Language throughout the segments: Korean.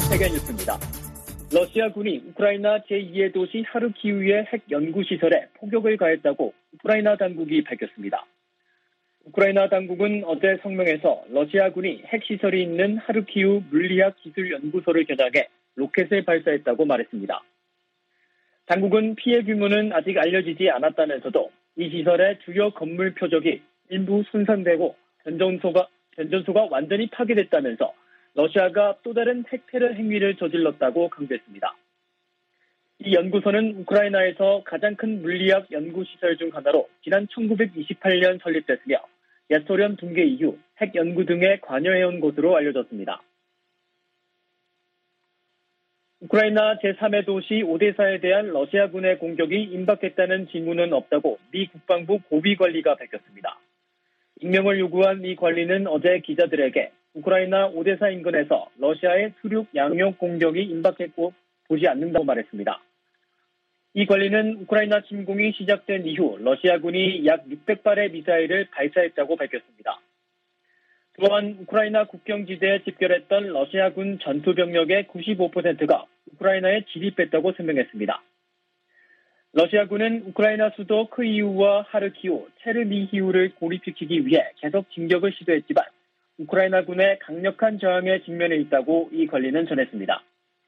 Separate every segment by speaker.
Speaker 1: 세계뉴스입니다. 러시아군이 우크라이나 제2의 도시 하르키우의 핵 연구시설에 포격을 가했다고 우크라이나 당국이 밝혔습니다. 우크라이나 당국은 어제 성명에서 러시아군이 핵시설이 있는 하르키우 물리학기술연구소를 겨냥해 로켓을 발사했다고 말했습니다. 당국은 피해 규모는 아직 알려지지 않았다면서도 이 시설의 주요 건물 표적이 일부 손상되고 변전소가 완전히 파괴됐다면서 러시아가 또 다른 핵 테러 행위를 저질렀다고 강조했습니다. 이 연구소는 우크라이나에서 가장 큰 물리학 연구시설 중 하나로 지난 1928년 설립됐으며 옛 소련 붕괴 이후 핵 연구 등에 관여해온 곳으로 알려졌습니다. 우크라이나 제3의 도시 오데사에 대한 러시아군의 공격이 임박했다는 징후는 없다고 미 국방부 고위 관리가 밝혔습니다. 익명을 요구한 이 관리는 어제 기자들에게 우크라이나 오데사 인근에서 러시아의 수륙 양용 공격이 임박했고 보지 않는다고 말했습니다. 이 관리는 우크라이나 침공이 시작된 이후 러시아군이 약 600발의 미사일을 발사했다고 밝혔습니다. 또한 우크라이나 국경지대에 집결했던 러시아군 전투병력의 95%가 우크라이나에 진입했다고 설명했습니다. 러시아군은 우크라이나 수도 크이우와 하르키우, 체르니히우를 고립시키기 위해 계속 진격을 시도했지만 우크라이나군의 강력한 저항에 직면해 있다고 이 관리는 전했습니다.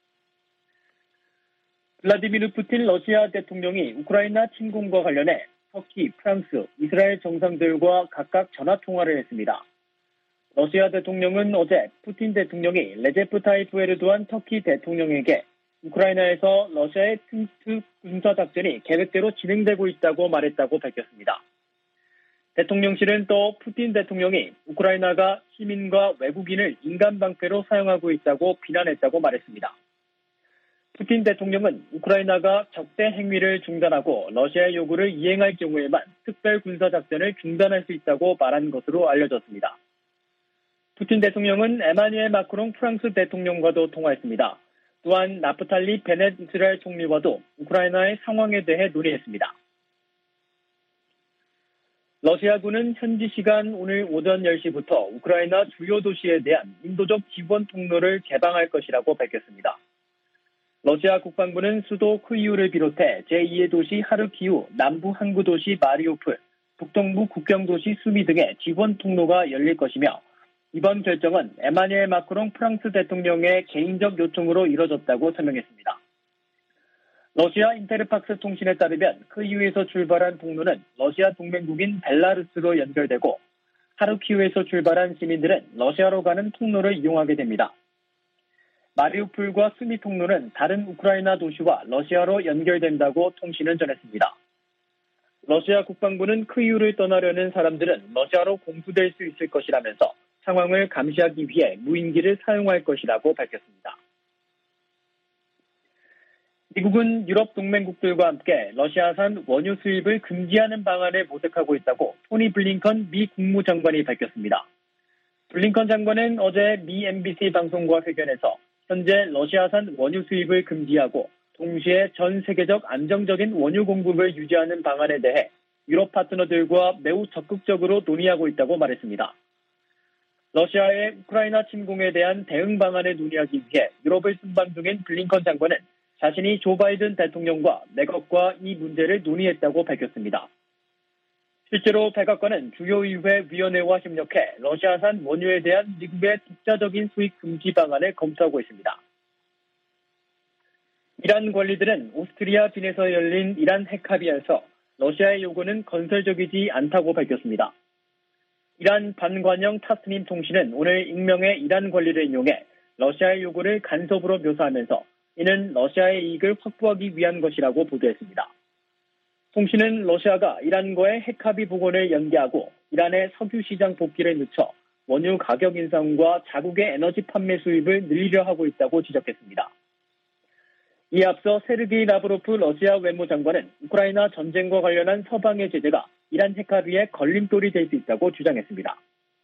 Speaker 1: 블라디미르 푸틴 러시아 대통령이 우크라이나 침공과 관련해 터키, 프랑스, 이스라엘 정상들과 각각 전화통화를 했습니다. 러시아 대통령은 어제 푸틴 대통령이 레제프 타이프 에르도안 터키 대통령에게 우크라이나에서 러시아의 특수 군사작전이 계획대로 진행되고 있다고 말했다고 밝혔습니다. 대통령실은 또 푸틴 대통령이 우크라이나가 시민과 외국인을 인간방패로 사용하고 있다고 비난했다고 말했습니다. 푸틴 대통령은 우크라이나가 적대 행위를 중단하고 러시아의 요구를 이행할 경우에만 특별 군사작전을 중단할 수 있다고 말한 것으로 알려졌습니다. 푸틴 대통령은 에마뉘엘 마크롱 프랑스 대통령과도 통화했습니다. 또한 나프탈리 베넷 이스라엘 총리와도 우크라이나의 상황에 대해 논의했습니다. 러시아군은 현지 시간 오늘 오전 10시부터 우크라이나 주요 도시에 대한 인도적 지원 통로를 개방할 것이라고 밝혔습니다. 러시아 국방부는 수도 크이우를 비롯해 제2의 도시 하르키우, 남부 항구 도시 마리우폴, 북동부 국경 도시 수미 등의 지원 통로가 열릴 것이며 이번 결정은 에마뉘엘 마크롱 프랑스 대통령의 개인적 요청으로 이뤄졌다고 설명했습니다. 러시아 인테르팍스 통신에 따르면 크이우에서 출발한 통로는 러시아 동맹국인 벨라루스로 연결되고 하르키우에서 출발한 시민들은 러시아로 가는 통로를 이용하게 됩니다. 마리우폴과 수미 통로는 다른 우크라이나 도시와 러시아로 연결된다고 통신은 전했습니다. 러시아 국방부는 크이우를 떠나려는 사람들은 러시아로 공수될 수 있을 것이라면서 상황을 감시하기 위해 무인기를 사용할 것이라고 밝혔습니다. 미국은 유럽 동맹국들과 함께 러시아산 원유 수입을 금지하는 방안을 모색하고 있다고 토니 블링컨 미 국무장관이 밝혔습니다. 블링컨 장관은 어제 미 MBC 방송과 회견에서 현재 러시아산 원유 수입을 금지하고 동시에 전 세계적 안정적인 원유 공급을 유지하는 방안에 대해 유럽 파트너들과 매우 적극적으로 논의하고 있다고 말했습니다. 러시아의 우크라이나 침공에 대한 대응 방안을 논의하기 위해 유럽을 순방 중인 블링컨 장관은 자신이 조 바이든 대통령과 내각과 이 문제를 논의했다고 밝혔습니다. 실제로 백악관은 주요 의회 위원회와 협력해 러시아산 원유에 대한 미국의 독자적인 수입 금지 방안을 검토하고 있습니다. 이란 관리들은 오스트리아 빈에서 열린 이란 핵 합의에서 러시아의 요구는 건설적이지 않다고 밝혔습니다. 이란 반관영 타스님 통신은 오늘 익명의 이란 관리를 인용해 러시아의 요구를 간섭으로 묘사하면서 이는 러시아의 이익을 확보하기 위한 것이라고 보도했습니다. 통신은 러시아가 이란과의 핵합의 복원을 연기하고 이란의 석유 시장 복귀를 늦춰 원유 가격 인상과 자국의 에너지 판매 수입을 늘리려 하고 있다고 지적했습니다. 이에 앞서 세르게이 라브로프 러시아 외무장관은 우크라이나 전쟁과 관련한 서방의 제재가 이란 핵합의에 걸림돌이 될 수 있다고 주장했습니다.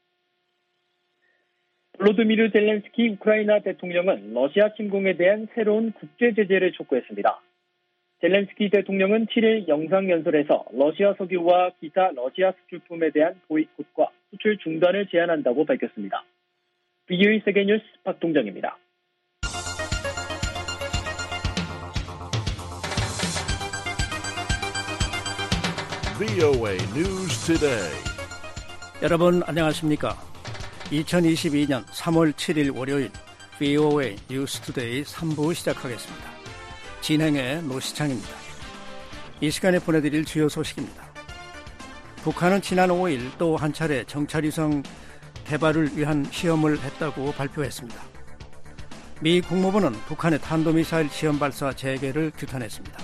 Speaker 1: 볼로드미르 젤렌스키 우크라이나 대통령은 러시아 침공에 대한 새로운 국제 제재를 촉구했습니다. 젤렌스키 대통령은 7일 영상연설에서 러시아 석유와 기타 러시아 수출품에 대한 보이콧과 수출 중단을 제안한다고 밝혔습니다. VOA 세계뉴스 박동정입니다.
Speaker 2: VOA News Today.
Speaker 3: 여러분 안녕하십니까? 2022년 3월 7일 월요일 VOA News Today 3부 시작하겠습니다. 진행의 노시창입니다. 이 시간에 보내드릴 주요 소식입니다. 북한은 지난 5일 또 한 차례 정찰위성 개발을 위한 시험을 했다고 발표했습니다. 미 국무부는 북한의 탄도미사일 시험 발사 재개를 규탄했습니다.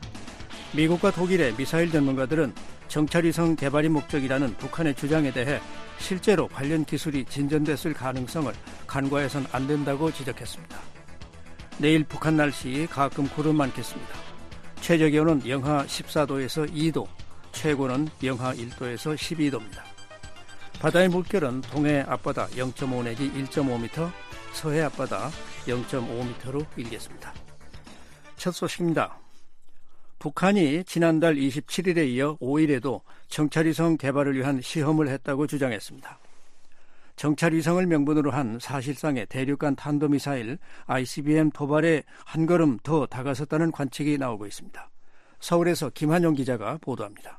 Speaker 3: 미국과 독일의 미사일 전문가들은 정찰위성 개발이 목적이라는 북한의 주장에 대해 실제로 관련 기술이 진전됐을 가능성을 간과해서는 안 된다고 지적했습니다. 내일 북한 날씨 가끔 구름 많겠습니다. 최저기온은 영하 14도에서 2도, 최고는 영하 1도에서 12도입니다. 바다의 물결은 동해 앞바다 0.5 내지 1.5m, 서해 앞바다 0.5m로 일겠습니다. 첫 소식입니다. 북한이 지난달 27일에 이어 5일에도 정찰위성 개발을 위한 시험을 했다고 주장했습니다. 정찰위성을 명분으로 한 사실상의 대륙간 탄도미사일 ICBM 도발에 한 걸음 더 다가섰다는 관측이 나오고 있습니다. 서울에서 김한용 기자가 보도합니다.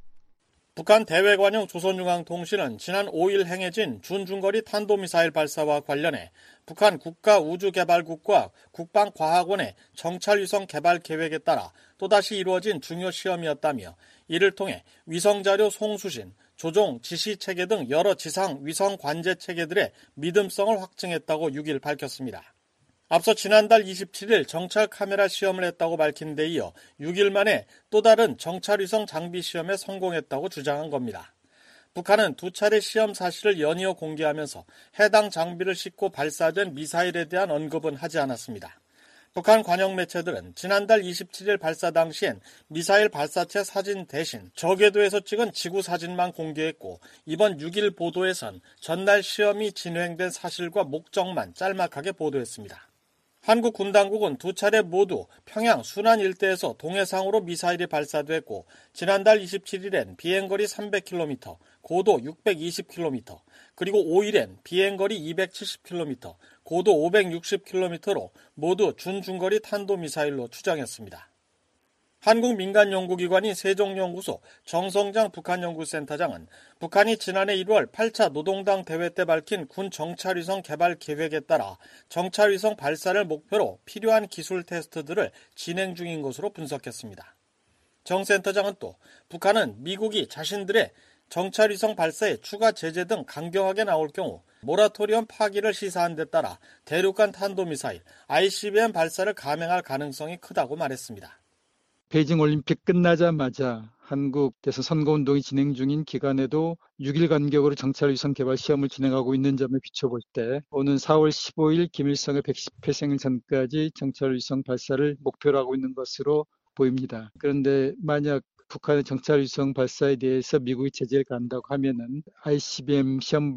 Speaker 4: 북한 대외관용 조선중앙통신은 지난 5일 행해진 준중거리 탄도미사일 발사와 관련해 북한 국가우주개발국과 국방과학원의 정찰위성 개발 계획에 따라 또다시 이루어진 중요 시험이었다며 이를 통해 위성자료 송수신, 조종, 지시체계 등 여러 지상 위성 관제 체계들의 믿음성을 확증했다고 6일 밝혔습니다. 앞서 지난달 27일 정찰 카메라 시험을 했다고 밝힌 데 이어 6일 만에 또 다른 정찰위성 장비 시험에 성공했다고 주장한 겁니다. 북한은 두 차례 시험 사실을 연이어 공개하면서 해당 장비를 싣고 발사된 미사일에 대한 언급은 하지 않았습니다. 북한 관영 매체들은 지난달 27일 발사 당시엔 미사일 발사체 사진 대신 저궤도에서 찍은 지구 사진만 공개했고 이번 6일 보도에선 전날 시험이 진행된 사실과 목적만 짤막하게 보도했습니다. 한국 군 당국은 두 차례 모두 평양 순안 일대에서 동해상으로 미사일이 발사됐고 지난달 27일엔 비행거리 300km, 고도 620km, 그리고 5일엔 비행거리 270km, 고도 560km로 모두 준중거리 탄도미사일로 추정했습니다. 한국 민간연구기관인 세종연구소 정성장 북한연구센터장은 북한이 지난해 1월 8차 노동당 대회 때 밝힌 군 정찰위성 개발 계획에 따라 정찰위성 발사를 목표로 필요한 기술 테스트들을 진행 중인 것으로 분석했습니다. 정 센터장은 또 북한은 미국이 자신들의 정찰위성 발사에 추가 제재 등 강경하게 나올 경우 모라토리엄 파기를 시사한 데 따라 대륙간 탄도미사일 ICBM 발사를 감행할 가능성이 크다고 말했습니다.
Speaker 5: 베이징 올림픽 끝나자마자 한국에서 선거운동이 진행 중인 기간에도 6일 간격으로 정찰위성 개발 시험을 진행하고 있는 점에 비춰볼 때 오는 4월 15일 김일성의 110회 생일 전까지 정찰위성 발사를 목표로 하고 있는 것으로 보입니다. 그런데 만약 북한의 정찰위성 발사에 대해서 미국이 제재를 간다고 하면은 ICBM 시험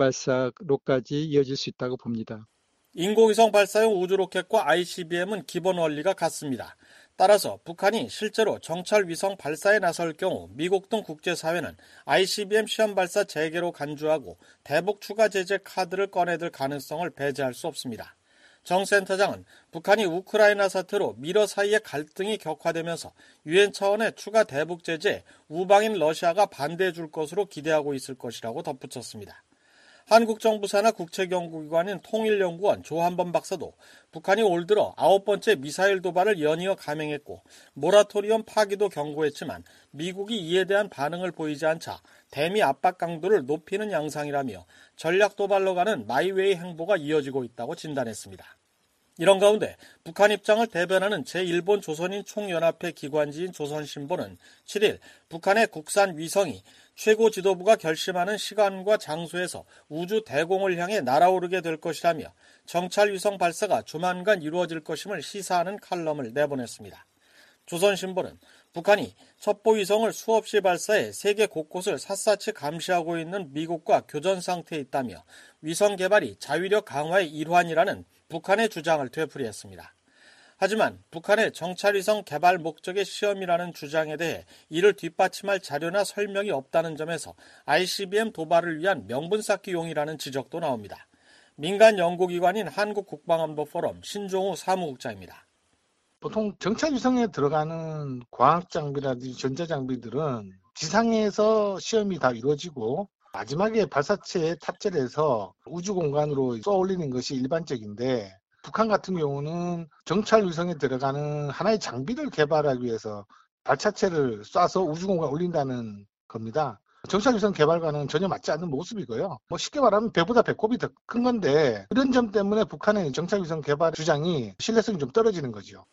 Speaker 5: 발사로까지 이어질 수 있다고 봅니다.
Speaker 4: 인공위성 발사용 우주로켓과 ICBM은 기본 원리가 같습니다. 따라서 북한이 실제로 정찰위성 발사에 나설 경우 미국 등 국제사회는 ICBM 시험 발사 재개로 간주하고 대북 추가 제재 카드를 꺼내들 가능성을 배제할 수 없습니다. 정 센터장은 북한이 우크라이나 사태로 미러 사이의 갈등이 격화되면서 유엔 차원의 추가 대북 제재에 우방인 러시아가 반대해 줄 것으로 기대하고 있을 것이라고 덧붙였습니다. 한국 정부 산하 국책연구기관인 통일연구원 조한범 박사도 북한이 올 들어 9번째 미사일 도발을 연이어 감행했고 모라토리엄 파기도 경고했지만 미국이 이에 대한 반응을 보이지 않자 대미 압박 강도를 높이는 양상이라며 전략 도발로 가는 마이웨이 행보가 이어지고 있다고 진단했습니다. 이런 가운데 북한 입장을 대변하는 제1본 조선인 총연합회 기관지인 조선신보는 7일 북한의 국산 위성이 최고 지도부가 결심하는 시간과 장소에서 우주 대공을 향해 날아오르게 될 것이라며 정찰 위성 발사가 조만간 이루어질 것임을 시사하는 칼럼을 내보냈습니다. 조선신보는 북한이 첩보위성을 수없이 발사해 세계 곳곳을 샅샅이 감시하고 있는 미국과 교전 상태에 있다며 위성 개발이 자위력 강화의 일환이라는 북한의 주장을 되풀이했습니다. 하지만 북한의 정찰위성 개발 목적의 시험이라는 주장에 대해 이를 뒷받침할 자료나 설명이 없다는 점에서 ICBM 도발을 위한 명분 쌓기용이라는 지적도 나옵니다. 민간 연구기관인 한국국방안보포럼 신종우 사무국장입니다.
Speaker 6: 보통 정찰위성에 들어가는 과학장비라든지 전자장비들은 지상에서 시험이 다 이루어지고 마지막에 발사체에 탑재를 해서 우주 공간으로 쏘아 올리는 것이 일반적인데 북한 같은 경우는 정찰 위성에 들어가는 하나의 장비를 개발하기 위해서 발사체를 쏴서 우주 공간에 올린다는 겁니다. 정찰 위성 개발과는 전혀 맞지 않는 모습이고요. 쉽게 말하면 배보다 배꼽이 더 큰 건데 그런 점 때문에 북한의 정찰 위성 개발 주장이 신뢰성이 좀 떨어지는 거죠.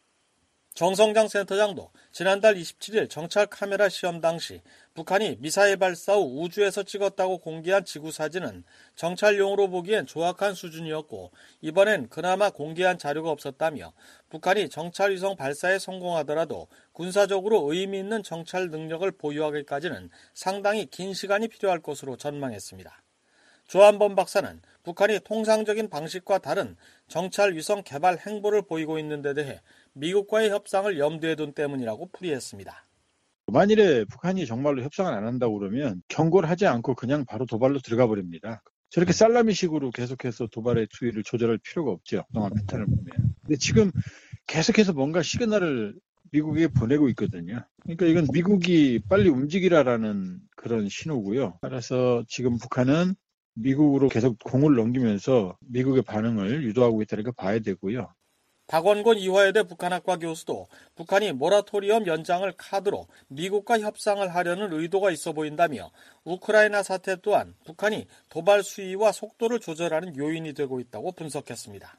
Speaker 4: 정성장 센터장도 지난달 27일 정찰 카메라 시험 당시 북한이 미사일 발사 후 우주에서 찍었다고 공개한 지구 사진은 정찰용으로 보기엔 조악한 수준이었고 이번엔 그나마 공개한 자료가 없었다며 북한이 정찰위성 발사에 성공하더라도 군사적으로 의미 있는 정찰 능력을 보유하기까지는 상당히 긴 시간이 필요할 것으로 전망했습니다. 조한범 박사는 북한이 통상적인 방식과 다른 정찰 위성 개발 행보를 보이고 있는 데 대해 미국과의 협상을 염두에 둔 때문이라고 풀이했습니다.
Speaker 7: 만일에 북한이 정말로 협상을 안 한다고 그러면 경고를 하지 않고 그냥 바로 도발로 들어가 버립니다. 저렇게 살라미식으로 계속해서 도발의 수위를 조절할 필요가 없죠. 그동안 패턴을 보면. 근데 지금 계속해서 뭔가 시그널을 미국에 보내고 있거든요. 그러니까 이건 미국이 빨리 움직이라라는 그런 신호고요. 따라서 지금 북한은 미국으로 계속 공을 넘기면서 미국의 반응을 유도하고 있다는 걸 봐야 되고요.
Speaker 4: 박원곤 이화여대 북한학과 교수도 북한이 모라토리엄 연장을 카드로 미국과 협상을 하려는 의도가 있어 보인다며 우크라이나 사태 또한 북한이 도발 수위와 속도를 조절하는 요인이 되고 있다고 분석했습니다.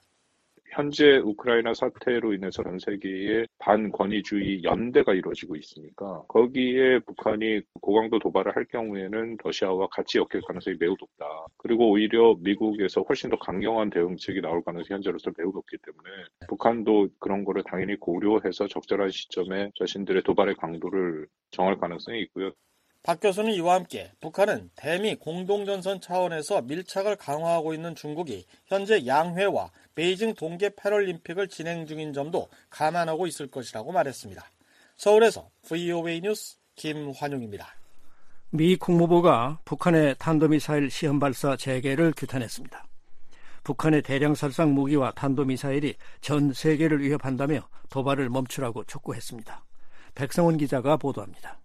Speaker 8: 현재 우크라이나 사태로 인해서 전 세계의 반권위주의 연대가 이루어지고 있으니까 거기에 북한이 고강도 도발을 할 경우에는 러시아와 같이 엮일 가능성이 매우 높다. 그리고 오히려 미국에서 훨씬 더 강경한 대응책이 나올 가능성이 현재로서 매우 높기 때문에 북한도 그런 거를 당연히 고려해서 적절한 시점에 자신들의 도발의 강도를 정할 가능성이 있고요.
Speaker 4: 박 교수는 이와 함께 북한은 대미 공동전선 차원에서 밀착을 강화하고 있는 중국이 현재 양회와 베이징 동계 패럴림픽을 진행 중인 점도 감안하고 있을 것이라고 말했습니다. 서울에서 VOA 뉴스 김환용입니다.
Speaker 3: 미 국무부가 북한의 탄도미사일 시험 발사 재개를 규탄했습니다. 북한의 대량 살상 무기와 탄도미사일이 전 세계를 위협한다며 도발을 멈추라고 촉구했습니다. 백성원 기자가 보도합니다.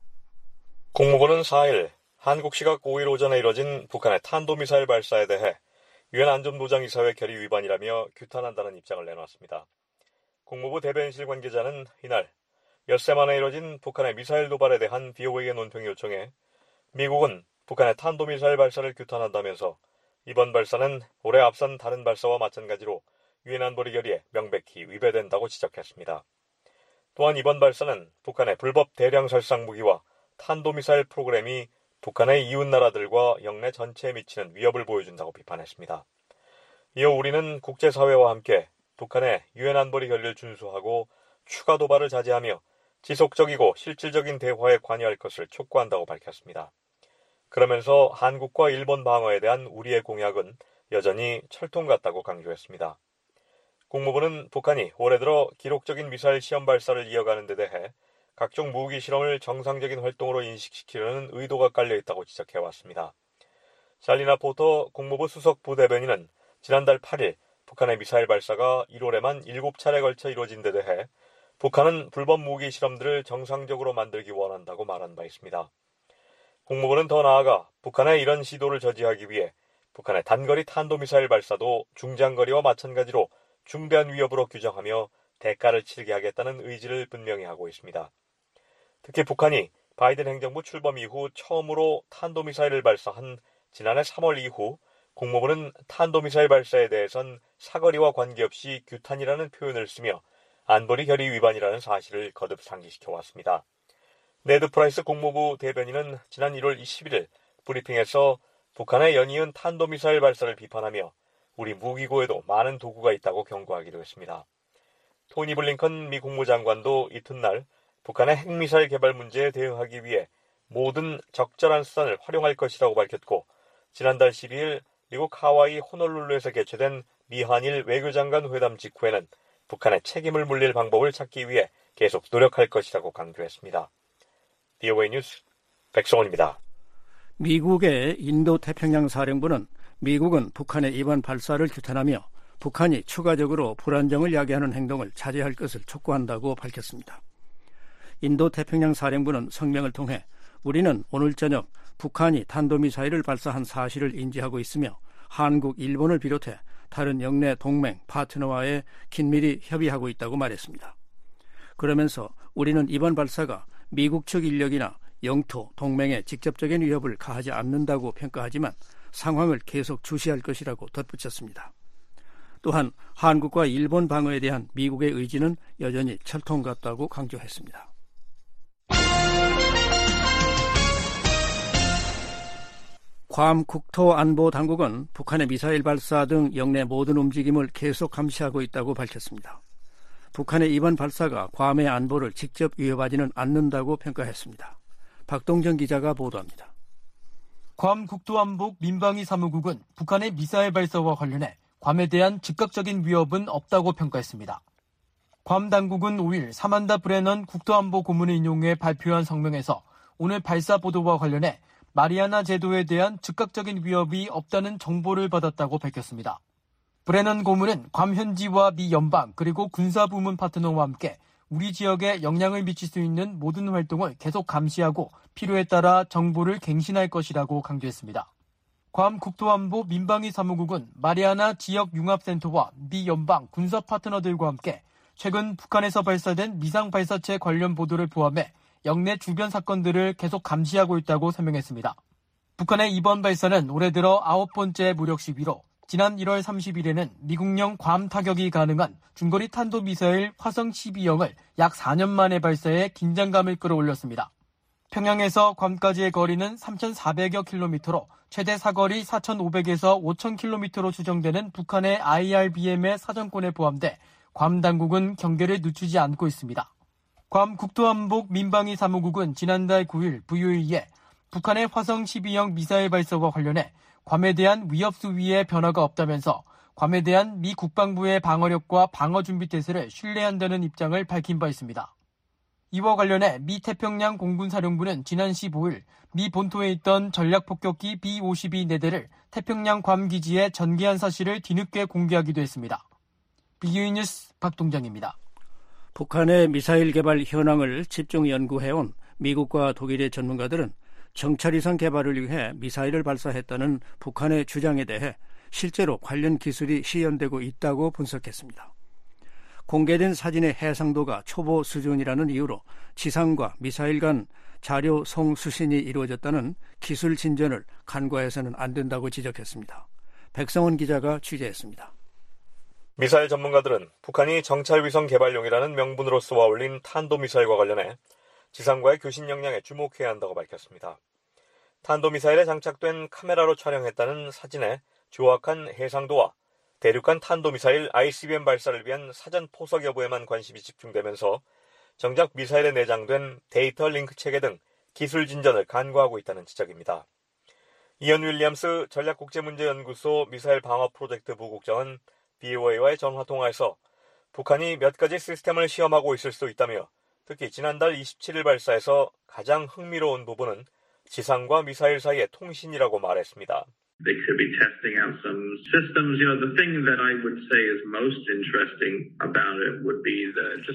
Speaker 9: 국무부는 4일 한국 시각 5일 오전에 이뤄진 북한의 탄도미사일 발사에 대해 유엔 안전보장이사회 결의 위반이라며 규탄한다는 입장을 내놨습니다. 국무부 대변인실 관계자는 이날 엿새 만에 이뤄진 북한의 미사일 도발에 대한 BOA의 논평 요청에 미국은 북한의 탄도미사일 발사를 규탄한다면서 이번 발사는 올해 앞선 다른 발사와 마찬가지로 유엔 안보리 결의에 명백히 위배된다고 지적했습니다. 또한 이번 발사는 북한의 불법 대량 살상 무기와 탄도미사일 프로그램이 북한의 이웃 나라들과 영내 전체에 미치는 위협을 보여준다고 비판했습니다. 이어 우리는 국제사회와 함께 북한의 유엔 안보리 결의를 준수하고 추가 도발을 자제하며 지속적이고 실질적인 대화에 관여할 것을 촉구한다고 밝혔습니다. 그러면서 한국과 일본 방어에 대한 우리의 공약은 여전히 철통 같다고 강조했습니다. 국무부는 북한이 올해 들어 기록적인 미사일 시험 발사를 이어가는 데 대해 각종 무기 실험을 정상적인 활동으로 인식시키려는 의도가 깔려있다고 지적해왔습니다. 샬리나 포터 국무부 수석 부대변인은 지난달 8일 북한의 미사일 발사가 1월에만 7차례 걸쳐 이루어진 데 대해 북한은 불법 무기 실험들을 정상적으로 만들기 원한다고 말한 바 있습니다. 국무부는 더 나아가 북한의 이런 시도를 저지하기 위해 북한의 단거리 탄도미사일 발사도 중장거리와 마찬가지로 중대한 위협으로 규정하며 대가를 치르게 하겠다는 의지를 분명히 하고 있습니다. 특히 북한이 바이든 행정부 출범 이후 처음으로 탄도미사일을 발사한 지난해 3월 이후 국무부는 탄도미사일 발사에 대해선 사거리와 관계없이 규탄이라는 표현을 쓰며 안보리 결의 위반이라는 사실을 거듭 상기시켜왔습니다. 네드 프라이스 국무부 대변인은 지난 1월 21일 브리핑에서 북한의 연이은 탄도미사일 발사를 비판하며 우리 무기고에도 많은 도구가 있다고 경고하기도 했습니다. 토니 블링컨 미 국무장관도 이튿날 북한의 핵미사일 개발 문제에 대응하기 위해 모든 적절한 수단을 활용할 것이라고 밝혔고 지난달 12일 미국 하와이 호놀룰루에서 개최된 미한일 외교장관 회담 직후에는 북한의 책임을 물릴 방법을 찾기 위해 계속 노력할 것이라고 강조했습니다. BOA 뉴스 백성원입니다.
Speaker 3: 미국의 인도태평양 사령부는 미국은 북한의 이번 발사를 규탄하며 북한이 추가적으로 불안정을 야기하는 행동을 자제할 것을 촉구한다고 밝혔습니다. 인도태평양 사령부는 성명을 통해 우리는 오늘 저녁 북한이 탄도미사일을 발사한 사실을 인지하고 있으며 한국, 일본을 비롯해 다른 영내 동맹, 파트너와의 긴밀히 협의하고 있다고 말했습니다. 그러면서 우리는 이번 발사가 미국 측 인력이나 영토, 동맹에 직접적인 위협을 가하지 않는다고 평가하지만 상황을 계속 주시할 것이라고 덧붙였습니다. 또한 한국과 일본 방어에 대한 미국의 의지는 여전히 철통 같다고 강조했습니다. 괌 국토안보당국은 북한의 미사일 발사 등 영내 모든 움직임을 계속 감시하고 있다고 밝혔습니다. 북한의 이번 발사가 괌의 안보를 직접 위협하지는 않는다고 평가했습니다. 박동정 기자가 보도합니다.
Speaker 10: 괌 국토안보 민방위 사무국은 북한의 미사일 발사와 관련해 괌에 대한 즉각적인 위협은 없다고 평가했습니다. 괌 당국은 5일 사만다 브레넌 국토안보 고문을 인용해 발표한 성명에서 오늘 발사 보도와 관련해 마리아나 제도에 대한 즉각적인 위협이 없다는 정보를 받았다고 밝혔습니다. 브레넌 고문은 괌 현지와 미 연방 그리고 군사부문 파트너와 함께 우리 지역에 영향을 미칠 수 있는 모든 활동을 계속 감시하고 필요에 따라 정보를 갱신할 것이라고 강조했습니다. 괌 국토안보 민방위 사무국은 마리아나 지역융합센터와 미 연방 군사 파트너들과 함께 최근 북한에서 발사된 미상 발사체 관련 보도를 포함해 영내 주변 사건들을 계속 감시하고 있다고 설명했습니다. 북한의 이번 발사는 올해 들어 9번째 무력 시위로 지난 1월 30일에는 미국령 괌 타격이 가능한 중거리 탄도미사일 화성 12형을 약 4년 만에 발사해 긴장감을 끌어올렸습니다. 평양에서 괌까지의 거리는 3,400여 킬로미터로 최대 사거리 4,500에서 5,000킬로미터로 추정되는 북한의 IRBM의 사정권에 포함돼 괌 당국은 경계를 늦추지 않고 있습니다. 괌 국토안보 민방위 사무국은 지난달 9일 VOA에 북한의 화성 12형 미사일 발사와 관련해 괌에 대한 위협 수위에 변화가 없다면서 괌에 대한 미 국방부의 방어력과 방어 준비 태세를 신뢰한다는 입장을 밝힌 바 있습니다. 이와 관련해 미 태평양 공군사령부는 지난 15일 미 본토에 있던 전략폭격기 B-52 4대를 태평양 괌 기지에 전개한 사실을 뒤늦게 공개하기도 했습니다. BOE 뉴스 박동장입니다.
Speaker 3: 북한의 미사일 개발 현황을 집중 연구해온 미국과 독일의 전문가들은 정찰위성 개발을 위해 미사일을 발사했다는 북한의 주장에 대해 실제로 관련 기술이 시연되고 있다고 분석했습니다. 공개된 사진의 해상도가 초보 수준이라는 이유로 지상과 미사일 간 자료 송수신이 이루어졌다는 기술 진전을 간과해서는 안 된다고 지적했습니다. 백성원 기자가 취재했습니다.
Speaker 9: 미사일 전문가들은 북한이 정찰위성 개발용이라는 명분으로 쏘아 올린 탄도미사일과 관련해 지상과의 교신 역량에 주목해야 한다고 밝혔습니다. 탄도미사일에 장착된 카메라로 촬영했다는 사진의 조악한 해상도와 대륙간 탄도미사일 ICBM 발사를 위한 사전 포석 여부에만 관심이 집중되면서 정작 미사일에 내장된 데이터 링크 체계 등 기술 진전을 간과하고 있다는 지적입니다. 이언 윌리엄스 전략국제문제연구소 미사일 방어 프로젝트 부국장은 BOA와의 전화통화에서 북한이 몇 가지 시스템을 시험하고 있을 수 있다며 특히 지난달 27일 발사에서 가장 흥미로운 부분은 지상과 미사일 사이의 통신이라고 말했습니다.
Speaker 11: They could be testing out some systems. The thing that I would say is most interesting about it would be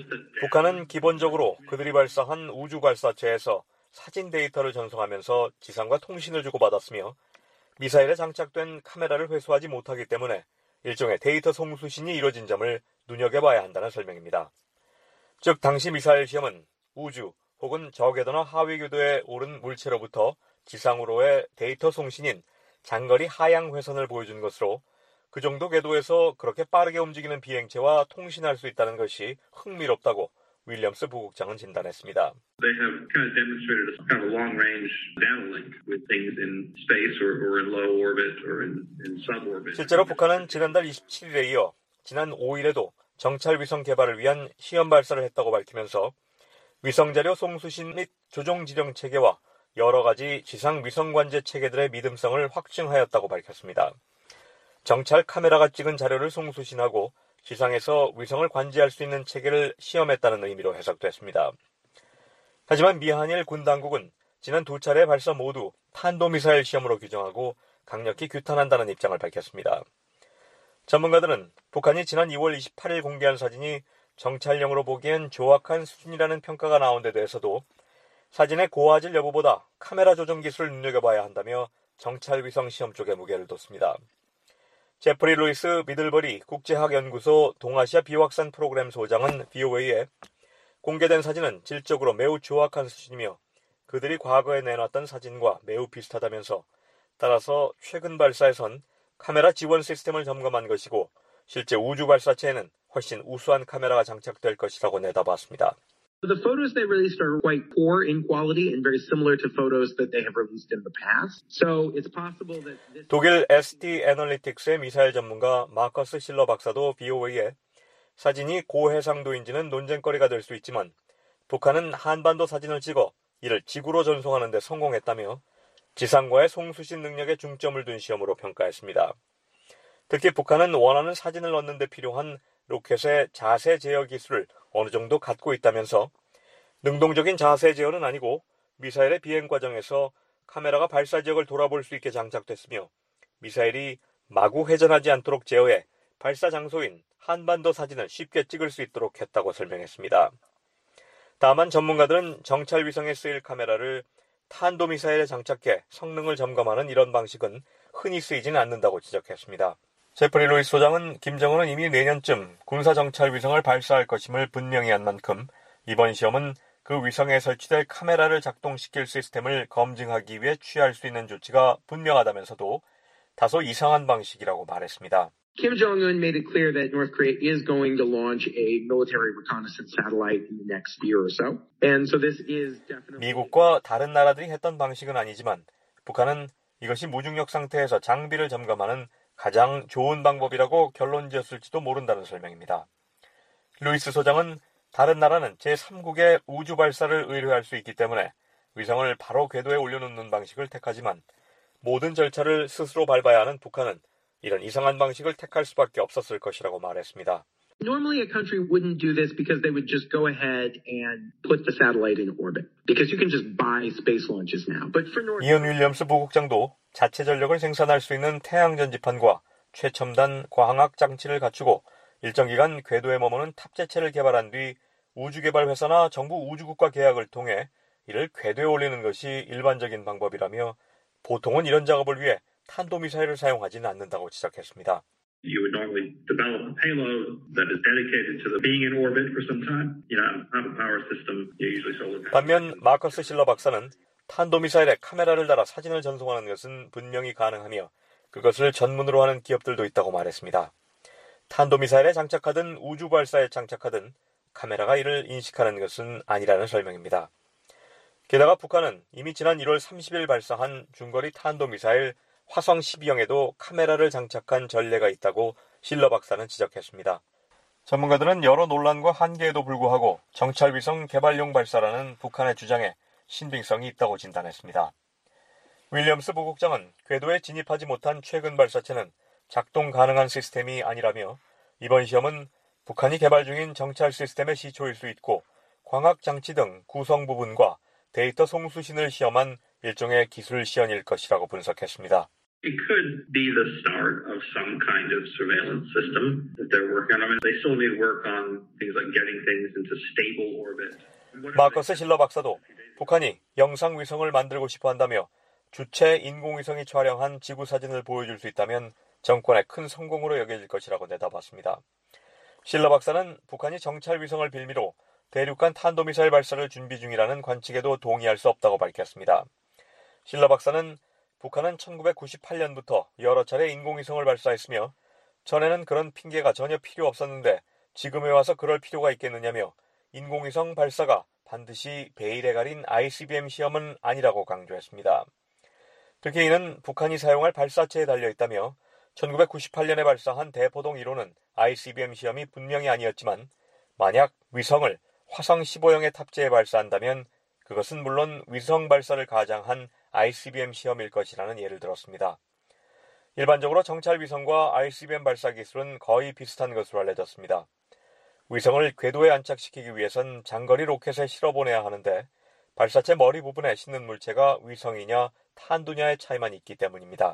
Speaker 9: 북한은 기본적으로 그들이 발사한 우주 발사체에서 사진 데이터를 전송하면서 지상과 통신을 주고받았으며 미사일에 장착된 카메라를 회수하지 못하기 때문에 일종의 데이터 송수신이 이뤄진 점을 눈여겨봐야 한다는 설명입니다. 즉 당시 미사일 시험은 우주 혹은 저궤도나 하위 궤도에 오른 물체로부터 지상으로의 데이터 송신인 장거리 하향 회선을 보여준 것으로 그 정도 궤도에서 그렇게 빠르게 움직이는 비행체와 통신할 수 있다는 것이 흥미롭다고 윌리엄스 부국장은 진단했습니다.
Speaker 11: They have kind of demonstrated a kind of long-range downlink with things in space or in low orbit or in suborbit.
Speaker 9: 실제로 북한은 지난달 27일에 이어 지난 5일에도 정찰 위성 개발을 위한 시험 발사를 했다고 밝히면서 위성자료 송수신 및 조종 지령 체계와 여러 가지 지상 위성 관제 체계들의 믿음성을 확증하였다고 밝혔습니다. 정찰 카메라가 찍은 자료를 송수신하고 지상에서 위성을 관제할 수 있는 체계를 시험했다는 의미로 해석됐습니다. 하지만 미한일 군 당국은 지난 두 차례 발사 모두 탄도미사일 시험으로 규정하고 강력히 규탄한다는 입장을 밝혔습니다. 전문가들은 북한이 지난 2월 28일 공개한 사진이 정찰용으로 보기엔 조악한 수준이라는 평가가 나온 데 대해서도 사진의 고화질 여부보다 카메라 조정 기술을 눈여겨봐야 한다며 정찰위성 시험 쪽에 무게를 뒀습니다. 제프리 루이스 미들버리 국제학연구소 동아시아 비확산 프로그램 소장은 VOA에 공개된 사진은 질적으로 매우 조악한 수준이며 그들이 과거에 내놨던 사진과 매우 비슷하다면서 따라서 최근 발사에선 카메라 지원 시스템을 점검한 것이고 실제 우주 발사체에는 훨씬 우수한 카메라가 장착될 것이라고 내다봤습니다.
Speaker 12: The photos they released are quite poor in quality and very similar to photos that they have released in the past. So it's possible that this...
Speaker 9: 독일 ST 애널리틱스의 미사일 전문가 마커스 실러 박사도 BOA에 사진이 고해상도인지는 논쟁거리가 될 수 있지만 북한은 한반도 사진을 찍어 이를 지구로 전송하는 데 성공했다며 지상과의 송수신 능력에 중점을 둔 시험으로 평가했습니다. 특히 북한은 원하는 사진을 얻는 데 필요한 로켓의 자세 제어 기술을 어느 정도 갖고 있다면서 능동적인 자세 제어는 아니고 미사일의 비행 과정에서 카메라가 발사 지역을 돌아볼 수 있게 장착됐으며 미사일이 마구 회전하지 않도록 제어해 발사 장소인 한반도 사진을 쉽게 찍을 수 있도록 했다고 설명했습니다. 다만 전문가들은 정찰 위성에 쓰일 카메라를 탄도미사일에 장착해 성능을 점검하는 이런 방식은 흔히 쓰이지는 않는다고 지적했습니다. 제프리 루이스 소장은 김정은은 이미 내년쯤 군사정찰 위성을 발사할 것임을 분명히 한 만큼 이번 시험은 그 위성에 설치될 카메라를 작동시킬 시스템을 검증하기 위해 취할 수 있는 조치가 분명하다면서도 다소 이상한 방식이라고 말했습니다.
Speaker 12: Kim Jong-un made it clear that North Korea is going to launch a military reconnaissance satellite in the next year or so. And so this is definitely...
Speaker 9: 미국과 다른 나라들이 했던 방식은 아니지만 북한은 이것이 무중력 상태에서 장비를 점검하는 가장 좋은 방법이라고 결론 지었을지도 모른다는 설명입니다. 루이스 소장은 다른 나라는 제3국의 우주 발사를 의뢰할 수 있기 때문에 위성을 바로 궤도에 올려놓는 방식을 택하지만 모든 절차를 스스로 밟아야 하는 북한은 이런 이상한 방식을 택할 수밖에 없었을 것이라고 말했습니다.
Speaker 12: Normally a country wouldn't do this because they would just go ahead and put the satellite in orbit because you can just buy space launches now. But for North
Speaker 9: 이언 윌리엄스 부국장도 자체 전력을 생산할 수 있는 태양 전지판과 최첨단 과학학 장치를 갖추고 일정 기간 궤도에 머무는 탑재체를 개발한 뒤 우주개발 회사나 정부 우주국과 계약을 통해 이를 궤도에 올리는 것이 일반적인 방법이라며 보통은 이런 작업을 위해 탄도미사일을 사용하지는 않는다고 지적했습니다.
Speaker 11: You would normally develop a payload that is dedicated to the being in orbit for some time. You know, have a power system, usually solar power.
Speaker 9: 반면 마커스 실러 박사는 탄도미사일에 카메라를 달아 사진을 전송하는 것은 분명히 가능하며 그것을 전문으로 하는 기업들도 있다고 말했습니다. 탄도미사일에 장착하든 우주 발사에 장착하든 카메라가 이를 인식하는 것은 아니라는 설명입니다. 게다가 북한은 이미 지난 1월 30일 발사한 중거리 탄도미사일 화성 12형에도 카메라를 장착한 전례가 있다고 실러 박사는 지적했습니다. 전문가들은 여러 논란과 한계에도 불구하고 정찰위성 개발용 발사라는 북한의 주장에 신빙성이 있다고 진단했습니다. 윌리엄스 부국장은 궤도에 진입하지 못한 최근 발사체는 작동 가능한 시스템이 아니라며 이번 시험은 북한이 개발 중인 정찰 시스템의 시초일 수 있고 광학장치 등 구성 부분과 데이터 송수신을 시험한 일종의 기술 시연일 것이라고 분석했습니다.
Speaker 11: It could be the start of some kind of surveillance system that they're working on. I mean, they still need work on things like getting things into stable orbit.
Speaker 9: 마커스 실러 박사도 북한이 영상 위성을 만들고 싶어 한다며 주체 인공위성이 촬영한 지구 사진을 보여줄 수 있다면 정권의 큰 성공으로 여겨질 것이라고 내다봤습니다. 실러 박사는 북한이 정찰 위성을 빌미로 대륙간 탄도미사일 발사를 준비 중이라는 관측에도 동의할 수 없다고 밝혔습니다. 실러 박사는 북한은 1998년부터 여러 차례 인공위성을 발사했으며 전에는 그런 핑계가 전혀 필요 없었는데 지금에 와서 그럴 필요가 있겠느냐며 인공위성 발사가 반드시 베일에 가린 ICBM 시험은 아니라고 강조했습니다. 특히 이는 북한이 사용할 발사체에 달려있다며 1998년에 발사한 대포동 1호는 ICBM 시험이 분명히 아니었지만 만약 위성을 화성 15형에 탑재해 발사한다면 그것은 물론 위성 발사를 가장한 ICBM 시험일 것이라는 예를 들었습니다. 일반적으로 정찰 위성과 ICBM 발사 기술은 거의 비슷한 것으로 알려졌습니다. 위성을 궤도에 안착시키기 위해선 장거리 로켓에 실어보내야 하는데 발사체 머리 부분에 싣는 물체가 위성이냐 탄두냐의 차이만 있기 때문입니다.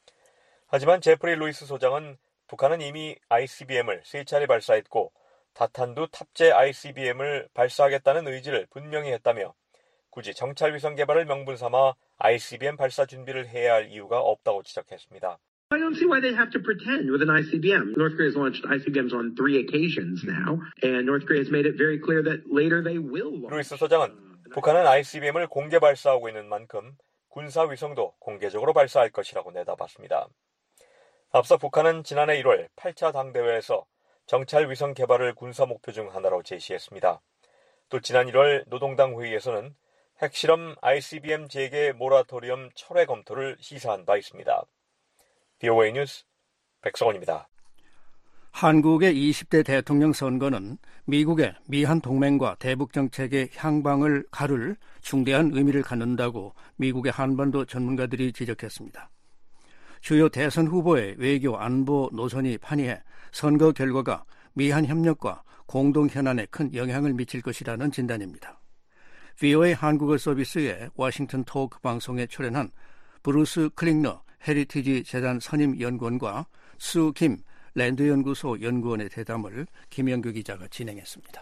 Speaker 9: 하지만 제프리 루이스 소장은 북한은 이미 ICBM을 3차례 발사했고 다탄두 탑재 ICBM을 발사하겠다는 의지를 분명히 했다며 굳이 정찰 위성 개발을 명분 삼아 ICBM 발사 준비를 해야 할 이유가 없다고 지적했습니다.
Speaker 12: I don't see why they have to pretend with an ICBM. North Korea has launched ICBMs on 3 occasions now, and North Korea has made it very clear that later they will launch.
Speaker 9: 루이스 소장은 북한은 ICBM을 공개 발사하고 있는 만큼 군사 위성도 공개적으로 발사할 것이라고 내다봤습니다. 앞서 북한은 지난해 1월 8차 당대회에서 정찰 위성 개발을 군사 목표 중 하나로 제시했습니다. 또 지난 1월 노동당 회의에서는 핵실험 ICBM 재개 모라토리엄 철회 검토를 시사한 바 있습니다. VOA 뉴스 백성원입니다.
Speaker 3: 한국의 20대 대통령 선거는 미국의 미한 동맹과 대북 정책의 향방을 가를 중대한 의미를 갖는다고 미국의 한반도 전문가들이 지적했습니다. 주요 대선 후보의 외교 안보 노선이 판이해 선거 결과가 미한 협력과 공동 현안에 큰 영향을 미칠 것이라는 진단입니다. VOA 한국어 서비스의 워싱턴 토크 방송에 출연한 브루스 클링너 헤리티지 재단 선임 연구원과 수 김 랜드연구소 연구원의 대담을 김영규 기자가 진행했습니다.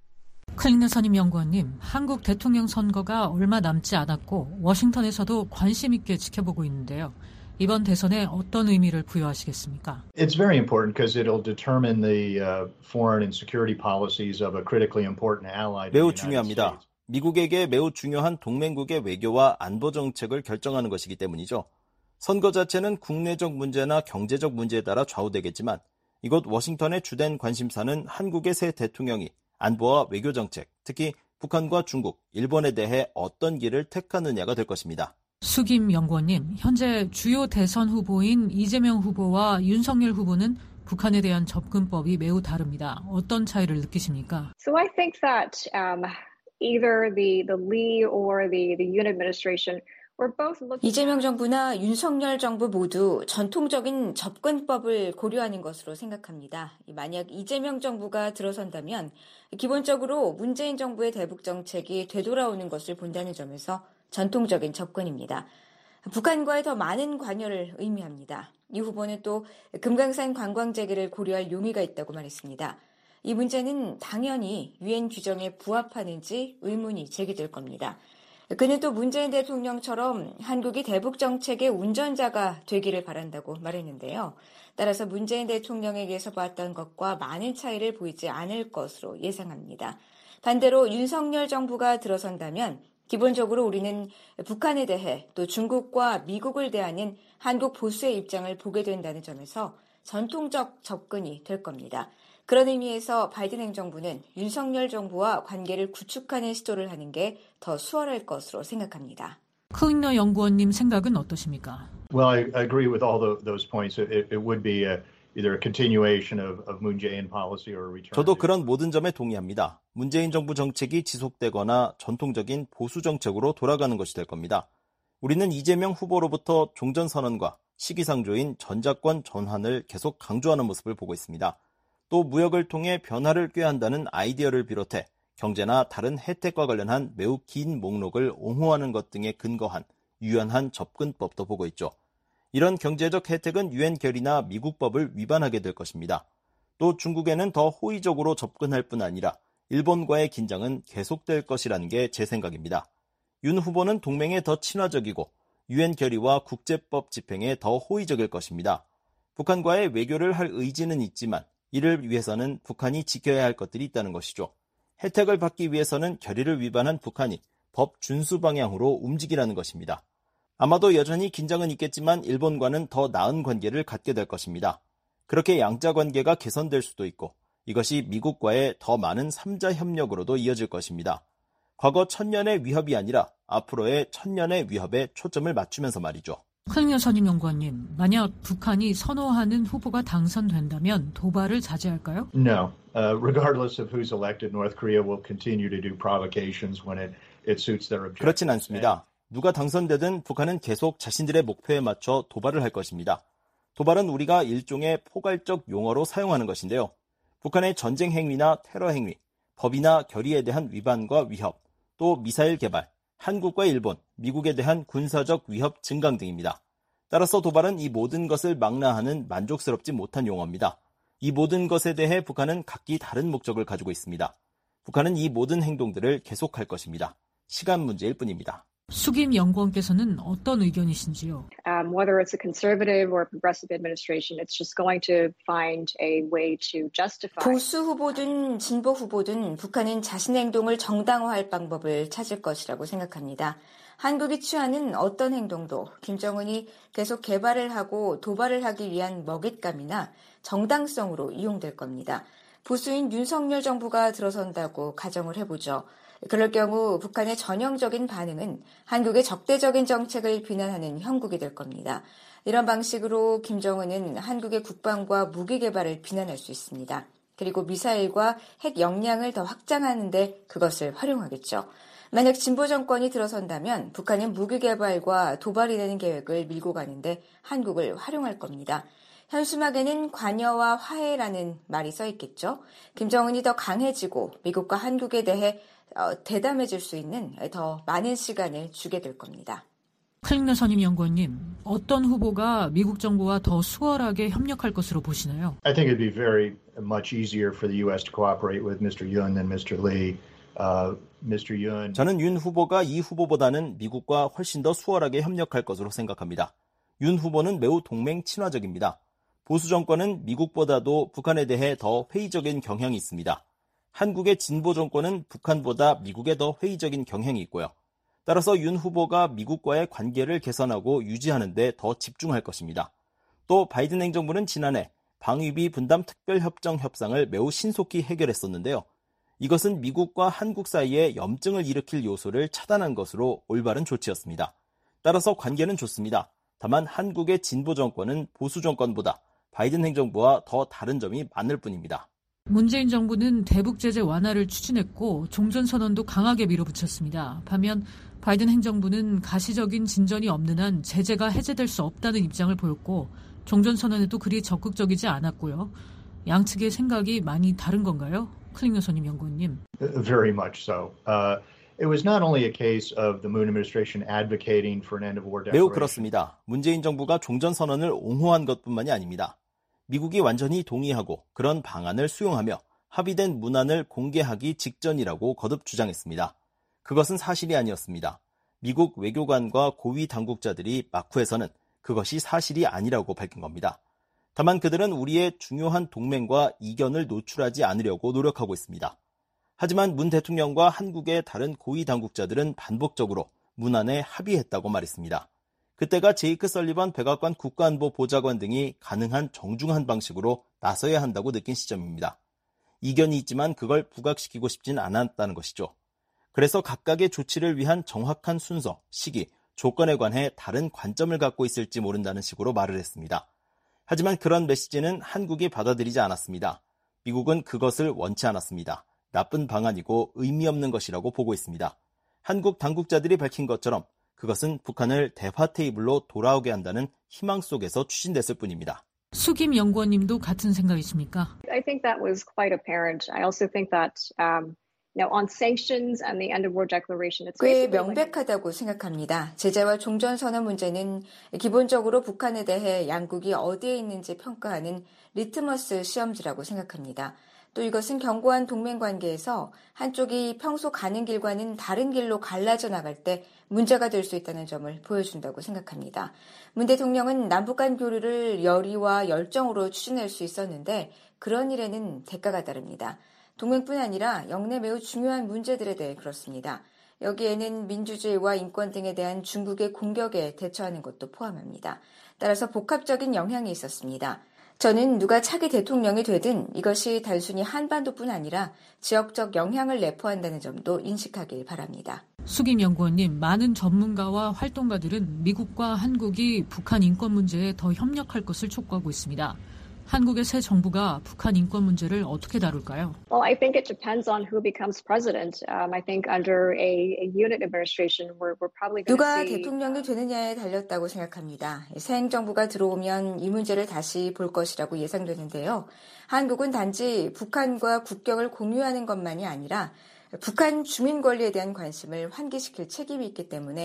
Speaker 13: 클링너 선임 연구원님, 한국 대통령 선거가 얼마 남지 않았고 워싱턴에서도 관심 있게 지켜보고 있는데요. 이번 대선에 어떤 의미를 부여하시겠습니까?
Speaker 14: It's very important because it'll determine the foreign and security policies of a critically important ally.
Speaker 15: 매우 중요합니다. 미국에게 매우 중요한 동맹국의 외교와 안보 정책을 결정하는 것이기 때문이죠. 선거 자체는 국내적 문제나 경제적 문제에 따라 좌우되겠지만 이곳 워싱턴의 주된 관심사는 한국의 새 대통령이 안보와 외교 정책, 특히 북한과 중국, 일본에 대해 어떤 길을 택하느냐가 될 것입니다.
Speaker 13: 수김 연구원님, 현재 주요 대선 후보인 이재명 후보와 윤석열 후보는 북한에 대한 접근법이 매우 다릅니다. 어떤 차이를 느끼십니까?
Speaker 16: So I think that either the Lee or the Yoon administration
Speaker 17: 이재명 정부나 윤석열 정부 모두 전통적인 접근법을 고려하는 것으로 생각합니다. 만약 이재명 정부가 들어선다면 기본적으로 문재인 정부의 대북 정책이 되돌아오는 것을 본다는 점에서 전통적인 접근입니다. 북한과의 더 많은 관여를 의미합니다. 이 후보는 또 금강산 관광 재개를 고려할 용의가 있다고 말했습니다. 이 문제는 당연히 유엔 규정에 부합하는지 의문이 제기될 겁니다. 그는 또 문재인 대통령처럼 한국이 대북 정책의 운전자가 되기를 바란다고 말했는데요. 따라서 문재인 대통령에게서 봤던 것과 많은 차이를 보이지 않을 것으로 예상합니다. 반대로 윤석열 정부가 들어선다면 기본적으로 우리는 북한에 대해 또 중국과 미국을 대하는 한국 보수의 입장을 보게 된다는 점에서 전통적 접근이 될 겁니다. 그런 의미에서 바이든 행정부는 윤석열 정부와 관계를 구축하는 시도를 하는 게 더 수월할 것으로 생각합니다.
Speaker 13: 클링너 연구원님 생각은 어떠십니까?
Speaker 14: Well, I agree with all those points. It would be either a continuation of Moon Jae-in policy or a return.
Speaker 15: 저도 그런 모든 점에 동의합니다. 문재인 정부 정책이 지속되거나 전통적인 보수 정책으로 돌아가는 것이 될 겁니다. 우리는 이재명 후보로부터 종전선언과 시기상조인 전작권 전환을 계속 강조하는 모습을 보고 있습니다. 또 무역을 통해 변화를 꾀한다는 아이디어를 비롯해 경제나 다른 혜택과 관련한 매우 긴 목록을 옹호하는 것 등에 근거한 유연한 접근법도 보고 있죠. 이런 경제적 혜택은 유엔 결의나 미국법을 위반하게 될 것입니다. 또 중국에는 더 호의적으로 접근할 뿐 아니라 일본과의 긴장은 계속될 것이라는 게 제 생각입니다. 윤 후보는 동맹에 더 친화적이고 유엔 결의와 국제법 집행에 더 호의적일 것입니다. 북한과의 외교를 할 의지는 있지만 이를 위해서는 북한이 지켜야 할 것들이 있다는 것이죠. 혜택을 받기 위해서는 결의를 위반한 북한이 법 준수 방향으로 움직이라는 것입니다. 아마도 여전히 긴장은 있겠지만 일본과는 더 나은 관계를 갖게 될 것입니다. 그렇게 양자 관계가 개선될 수도 있고 이것이 미국과의 더 많은 3자 협력으로도 이어질 것입니다. 과거 1000년의 위협이 아니라 앞으로의 1000년의 위협에 초점을 맞추면서 말이죠.
Speaker 13: 클링너 선임 연구원님, 만약 북한이 선호하는 후보가 당선된다면 도발을 자제할까요?
Speaker 14: No. Regardless of who's elected, North Korea will continue to do provocations when it suits their objectives.
Speaker 15: 그렇진 않습니다. 누가 당선되든 북한은 계속 자신들의 목표에 맞춰 도발을 할 것입니다. 도발은 우리가 일종의 포괄적 용어로 사용하는 것인데요. 북한의 전쟁 행위나 테러 행위, 법이나 결의에 대한 위반과 위협, 또 미사일 개발, 한국과 일본, 미국에 대한 군사적 위협 증강 등입니다. 따라서 도발은 이 모든 것을 망라하는 만족스럽지 못한 용어입니다. 이 모든 것에 대해 북한은 각기 다른 목적을 가지고 있습니다. 북한은 이 모든 행동들을 계속할 것입니다. 시간 문제일 뿐입니다.
Speaker 13: 수김 연구원께서는 어떤 의견이신지요?
Speaker 16: Whether it's a conservative or a progressive administration, it's just going to find a way to justify.
Speaker 17: 보수 후보든 진보 후보든 북한은 자신의 행동을 정당화할 방법을 찾을 것이라고 생각합니다. 한국이 취하는 어떤 행동도 김정은이 계속 개발을 하고 도발을 하기 위한 먹잇감이나 정당성으로 이용될 겁니다. 보수인 윤석열 정부가 들어선다고 가정을 해보죠. 그럴 경우 북한의 전형적인 반응은 한국의 적대적인 정책을 비난하는 형국이 될 겁니다. 이런 방식으로 김정은은 한국의 국방과 무기 개발을 비난할 수 있습니다. 그리고 미사일과 핵 역량을 더 확장하는데 그것을 활용하겠죠. 만약 진보 정권이 들어선다면 북한은 무기 개발과 도발이 되는 계획을 밀고 가는데 한국을 활용할 겁니다. 현수막에는 관여와 화해라는 말이 써 있겠죠. 김정은이 더 강해지고 미국과 한국에 대해 대담해질 수 있는 더 많은 시간을 주게 될 겁니다.
Speaker 13: 클링너 선임 연구원님, 어떤 후보가 미국 정부와 더 수월하게 협력할 것으로 보시나요?
Speaker 14: I think it'd be very much easier for the U.S. to cooperate with Mr. Yoon than Mr. Lee. Mr. Yoon.
Speaker 15: 저는 윤 후보가 이 후보보다는 미국과 훨씬 더 수월하게 협력할 것으로 생각합니다. 윤 후보는 매우 동맹 친화적입니다. 보수 정권은 미국보다도 북한에 대해 더 회의적인 경향이 있습니다. 한국의 진보 정권은 북한보다 미국에 더 회의적인 경향이 있고요. 따라서 윤 후보가 미국과의 관계를 개선하고 유지하는 데 더 집중할 것입니다. 또 바이든 행정부는 지난해 방위비 분담 특별협정 협상을 매우 신속히 해결했었는데요. 이것은 미국과 한국 사이에 염증을 일으킬 요소를 차단한 것으로 올바른 조치였습니다. 따라서 관계는 좋습니다. 다만 한국의 진보 정권은 보수 정권보다 바이든 행정부와 더 다른 점이 많을 뿐입니다.
Speaker 13: 문재인 정부는 대북 제재 완화를 추진했고 종전선언도 강하게 밀어붙였습니다. 반면 바이든 행정부는 가시적인 진전이 없는 한 제재가 해제될 수 없다는 입장을 보였고 종전선언에도 그리 적극적이지 않았고요. 양측의 생각이 많이 다른 건가요? 클링너 선임 연구원님.
Speaker 14: Very much so. It was not only a case of the Moon administration advocating for an end of war declaration.
Speaker 15: 매우 그렇습니다. 문재인 정부가 종전선언을 옹호한 것뿐만이 아닙니다. 미국이 완전히 동의하고 그런 방안을 수용하며 합의된 문안을 공개하기 직전이라고 거듭 주장했습니다. 그것은 사실이 아니었습니다. 미국 외교관과 고위 당국자들이 마쿠에서는 그것이 사실이 아니라고 밝힌 겁니다. 다만 그들은 우리의 중요한 동맹과 이견을 노출하지 않으려고 노력하고 있습니다. 하지만 문 대통령과 한국의 다른 고위 당국자들은 반복적으로 문안에 합의했다고 말했습니다. 그때가 제이크 설리반 백악관 국가안보 보좌관 등이 가능한 정중한 방식으로 나서야 한다고 느낀 시점입니다. 이견이 있지만 그걸 부각시키고 싶진 않았다는 것이죠. 그래서 각각의 조치를 위한 정확한 순서, 시기, 조건에 관해 다른 관점을 갖고 있을지 모른다는 식으로 말을 했습니다. 하지만 그런 메시지는 한국이 받아들이지 않았습니다. 미국은 그것을 원치 않았습니다. 나쁜 방안이고 의미 없는 것이라고 보고 있습니다. 한국 당국자들이 밝힌 것처럼 그것은 북한을 대화 테이블로 돌아오게 한다는 희망 속에서 추진됐을 뿐입니다.
Speaker 13: 수김 연구원님도 같은 생각이십니까?
Speaker 16: I think that was quite apparent. I also think that on sanctions and the end of war declaration, it's
Speaker 17: 꽤 명백하다고 생각합니다. 제재와 종전선언 문제는 기본적으로 북한에 대해 양국이 어디에 있는지 평가하는 리트머스 시험지라고 생각합니다. 또 이것은 견고한 동맹관계에서 한쪽이 평소 가는 길과는 다른 길로 갈라져 나갈 때 문제가 될 수 있다는 점을 보여준다고 생각합니다. 문 대통령은 남북 간 교류를 열의와 열정으로 추진할 수 있었는데 그런 일에는 대가가 따릅니다. 동맹뿐 아니라 영내 매우 중요한 문제들에 대해 그렇습니다. 여기에는 민주주의와 인권 등에 대한 중국의 공격에 대처하는 것도 포함합니다. 따라서 복합적인 영향이 있었습니다. 저는 누가 차기 대통령이 되든 이것이 단순히 한반도뿐 아니라 지역적 영향을 내포한다는 점도 인식하길 바랍니다.
Speaker 13: 수김 연구원님, 많은 전문가와 활동가들은 미국과 한국이 북한 인권 문제에 더 협력할 것을 촉구하고 있습니다. 한국의 새 정부가 북한 인권 문제를 어떻게 다룰까요?
Speaker 16: Well, I think it depends on who becomes president. I think under a unit administration, we're probably going to
Speaker 17: 누가
Speaker 16: see.
Speaker 17: 대통령이 되느냐에 달렸다고 생각합니다. 새 행정부가 들어오면 이 문제를 다시 볼 것이라고 예상되는데요. 한국은 단지 북한과 국경을 공유하는 것만이 아니라 북한 주민 권리에 대한 관심을 환기시킬 책임이 있기 때문에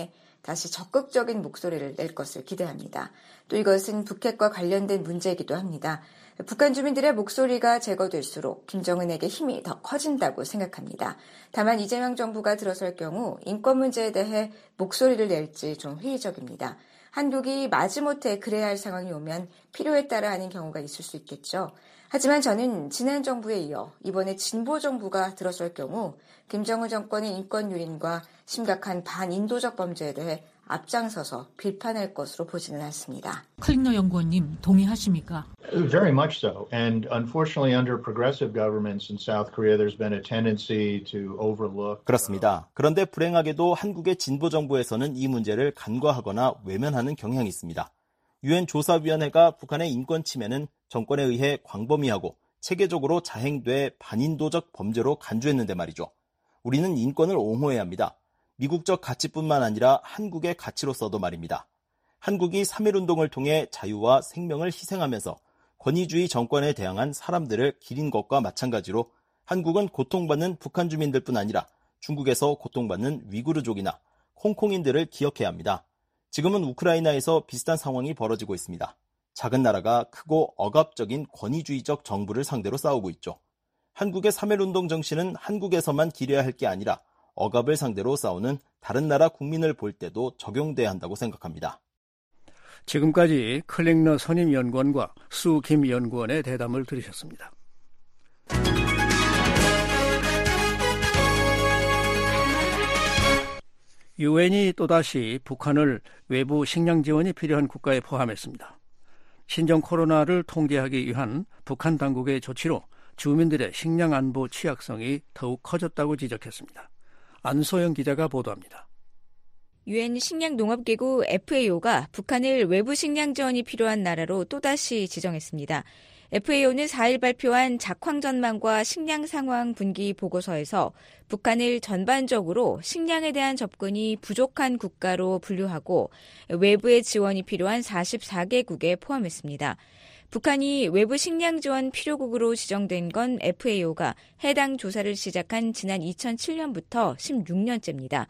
Speaker 17: 다시 적극적인 목소리를 낼 것을 기대합니다. 또 이것은 북핵과 관련된 문제이기도 합니다. 북한 주민들의 목소리가 제거될수록 김정은에게 힘이 더 커진다고 생각합니다. 다만 이재명 정부가 들어설 경우 인권 문제에 대해 목소리를 낼지 좀 회의적입니다. 한국이 마지못해 그래야 할 상황이 오면 필요에 따라 하는 경우가 있을 수 있겠죠. 하지만 저는 지난 정부에 이어 이번에 진보 정부가 들어설 경우 김정은 정권의 인권 유린과 심각한 반인도적 범죄에 대해 앞장서서 비판할 것으로 보지는 않습니다.
Speaker 13: 클링너 연구원님 동의하십니까?
Speaker 14: Very much so. And unfortunately under progressive governments in South Korea there's been a tendency to overlook.
Speaker 15: 그렇습니다. 그런데 불행하게도 한국의 진보 정부에서는 이 문제를 간과하거나 외면하는 경향이 있습니다. 유엔 조사위원회가 북한의 인권 침해는 정권에 의해 광범위하고 체계적으로 자행돼 반인도적 범죄로 간주했는데 말이죠. 우리는 인권을 옹호해야 합니다. 미국적 가치뿐만 아니라 한국의 가치로서도 말입니다. 한국이 3.1운동을 통해 자유와 생명을 희생하면서 권위주의 정권에 대항한 사람들을 기린 것과 마찬가지로 한국은 고통받는 북한 주민들뿐 아니라 중국에서 고통받는 위구르족이나 홍콩인들을 기억해야 합니다. 지금은 우크라이나에서 비슷한 상황이 벌어지고 있습니다. 작은 나라가 크고 억압적인 권위주의적 정부를 상대로 싸우고 있죠. 한국의 3.1운동 정신은 한국에서만 기려야 할 게 아니라 억압을 상대로 싸우는 다른 나라 국민을 볼 때도 적용돼야 한다고 생각합니다.
Speaker 3: 지금까지 클링너 선임연구원과 수김 연구원의 대담을 들으셨습니다. 유엔이 또다시 북한을 외부 식량 지원이 필요한 국가에 포함했습니다. 신종 코로나를 통제하기 위한 북한 당국의 조치로 주민들의 식량 안보 취약성이 더욱 커졌다고 지적했습니다. 안소영 기자가 보도합니다.
Speaker 17: 유엔 식량농업기구 FAO가 북한을 외부 식량 지원이 필요한 나라로 또다시 지정했습니다. FAO는 4일 발표한 작황전망과 식량 상황 분기 보고서에서 북한을 전반적으로 식량에 대한 접근이 부족한 국가로 분류하고 외부의 지원이 필요한 44개국에 포함했습니다. 북한이 외부 식량 지원 필요국으로 지정된 건 FAO가 해당 조사를 시작한 지난 2007년부터 16년째입니다.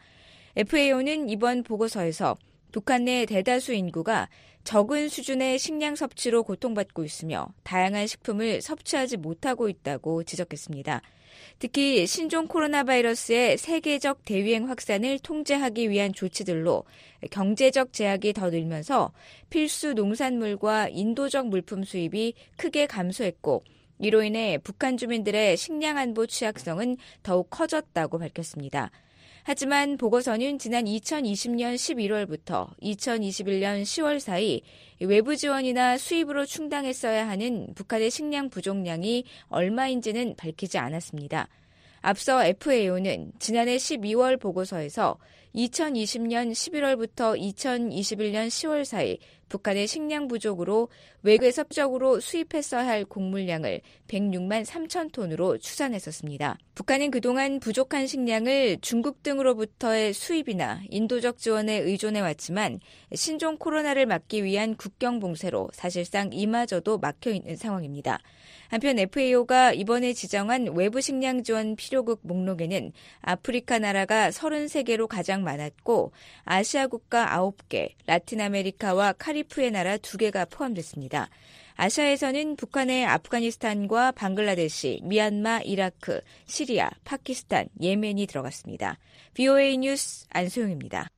Speaker 17: FAO는 이번 보고서에서 북한 내 대다수 인구가 적은 수준의 식량 섭취로 고통받고 있으며 다양한 식품을 섭취하지 못하고 있다고 지적했습니다. 특히 신종 코로나 바이러스의 세계적 대유행 확산을 통제하기 위한 조치들로 경제적 제약이 더 늘면서 필수 농산물과 인도적 물품 수입이 크게 감소했고 이로 인해 북한 주민들의 식량 안보 취약성은 더욱 커졌다고 밝혔습니다. 하지만 보고서는 지난 2020년 11월부터 2021년 10월 사이 외부 지원이나 수입으로 충당했어야 하는 북한의 식량 부족량이 얼마인지는 밝히지 않았습니다. 앞서 FAO는 지난해 12월 보고서에서 2020년 11월부터 2021년 10월 사이 북한의 식량 부족으로 외국에서 적으로 수입했어야 할 곡물량을 106만 3천 톤으로 추산했었습니다. 북한은 그동안 부족한 식량을 중국 등으로부터의 수입이나 인도적 지원에 의존해왔지만 신종 코로나를 막기 위한 국경 봉쇄로 사실상 이마저도 막혀있는 상황입니다. 한편 FAO가 이번에 지정한 외부 식량 지원 필요국 목록에는 아프리카 나라가 33개로 가장 많았고 아시아 국가 9개, 라틴 아메리카와 카리프의 나라 2개가 포함됐습니다. 아시아에서는 북한의 아프가니스탄과 방글라데시, 미얀마, 이라크, 시리아, 파키스탄, 예멘이 들어갔습니다. VOA 뉴스 안소영입니다.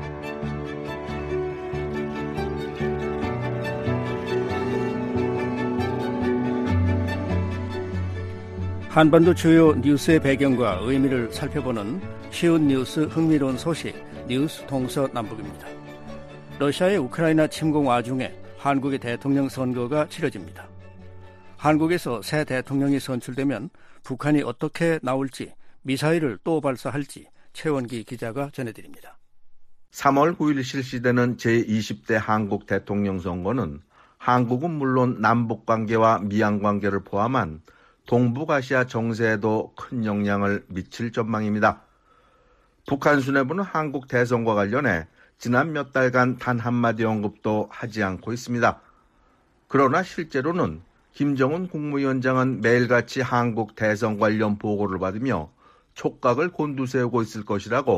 Speaker 3: 한반도 주요 뉴스의 배경과 의미를 살펴보는 쉬운 뉴스 흥미로운 소식 뉴스 동서남북입니다. 러시아의 우크라이나 침공 와중에 한국의 대통령 선거가 치러집니다. 한국에서 새 대통령이 선출되면 북한이 어떻게 나올지 미사일을 또 발사할지 최원기 기자가 전해드립니다.
Speaker 18: 3월 9일 실시되는 제20대 한국 대통령 선거는 한국은 물론 남북관계와 미양관계를 포함한 동북아시아 정세에도 큰 영향을 미칠 전망입니다. 북한 수뇌부는 한국 대선과 관련해 지난 몇 달간 단 한마디 언급도 하지 않고 있습니다. 그러나 실제로는 김정은 국무위원장은 매일같이 한국 대선 관련 보고를 받으며 촉각을 곤두세우고 있을 것이라고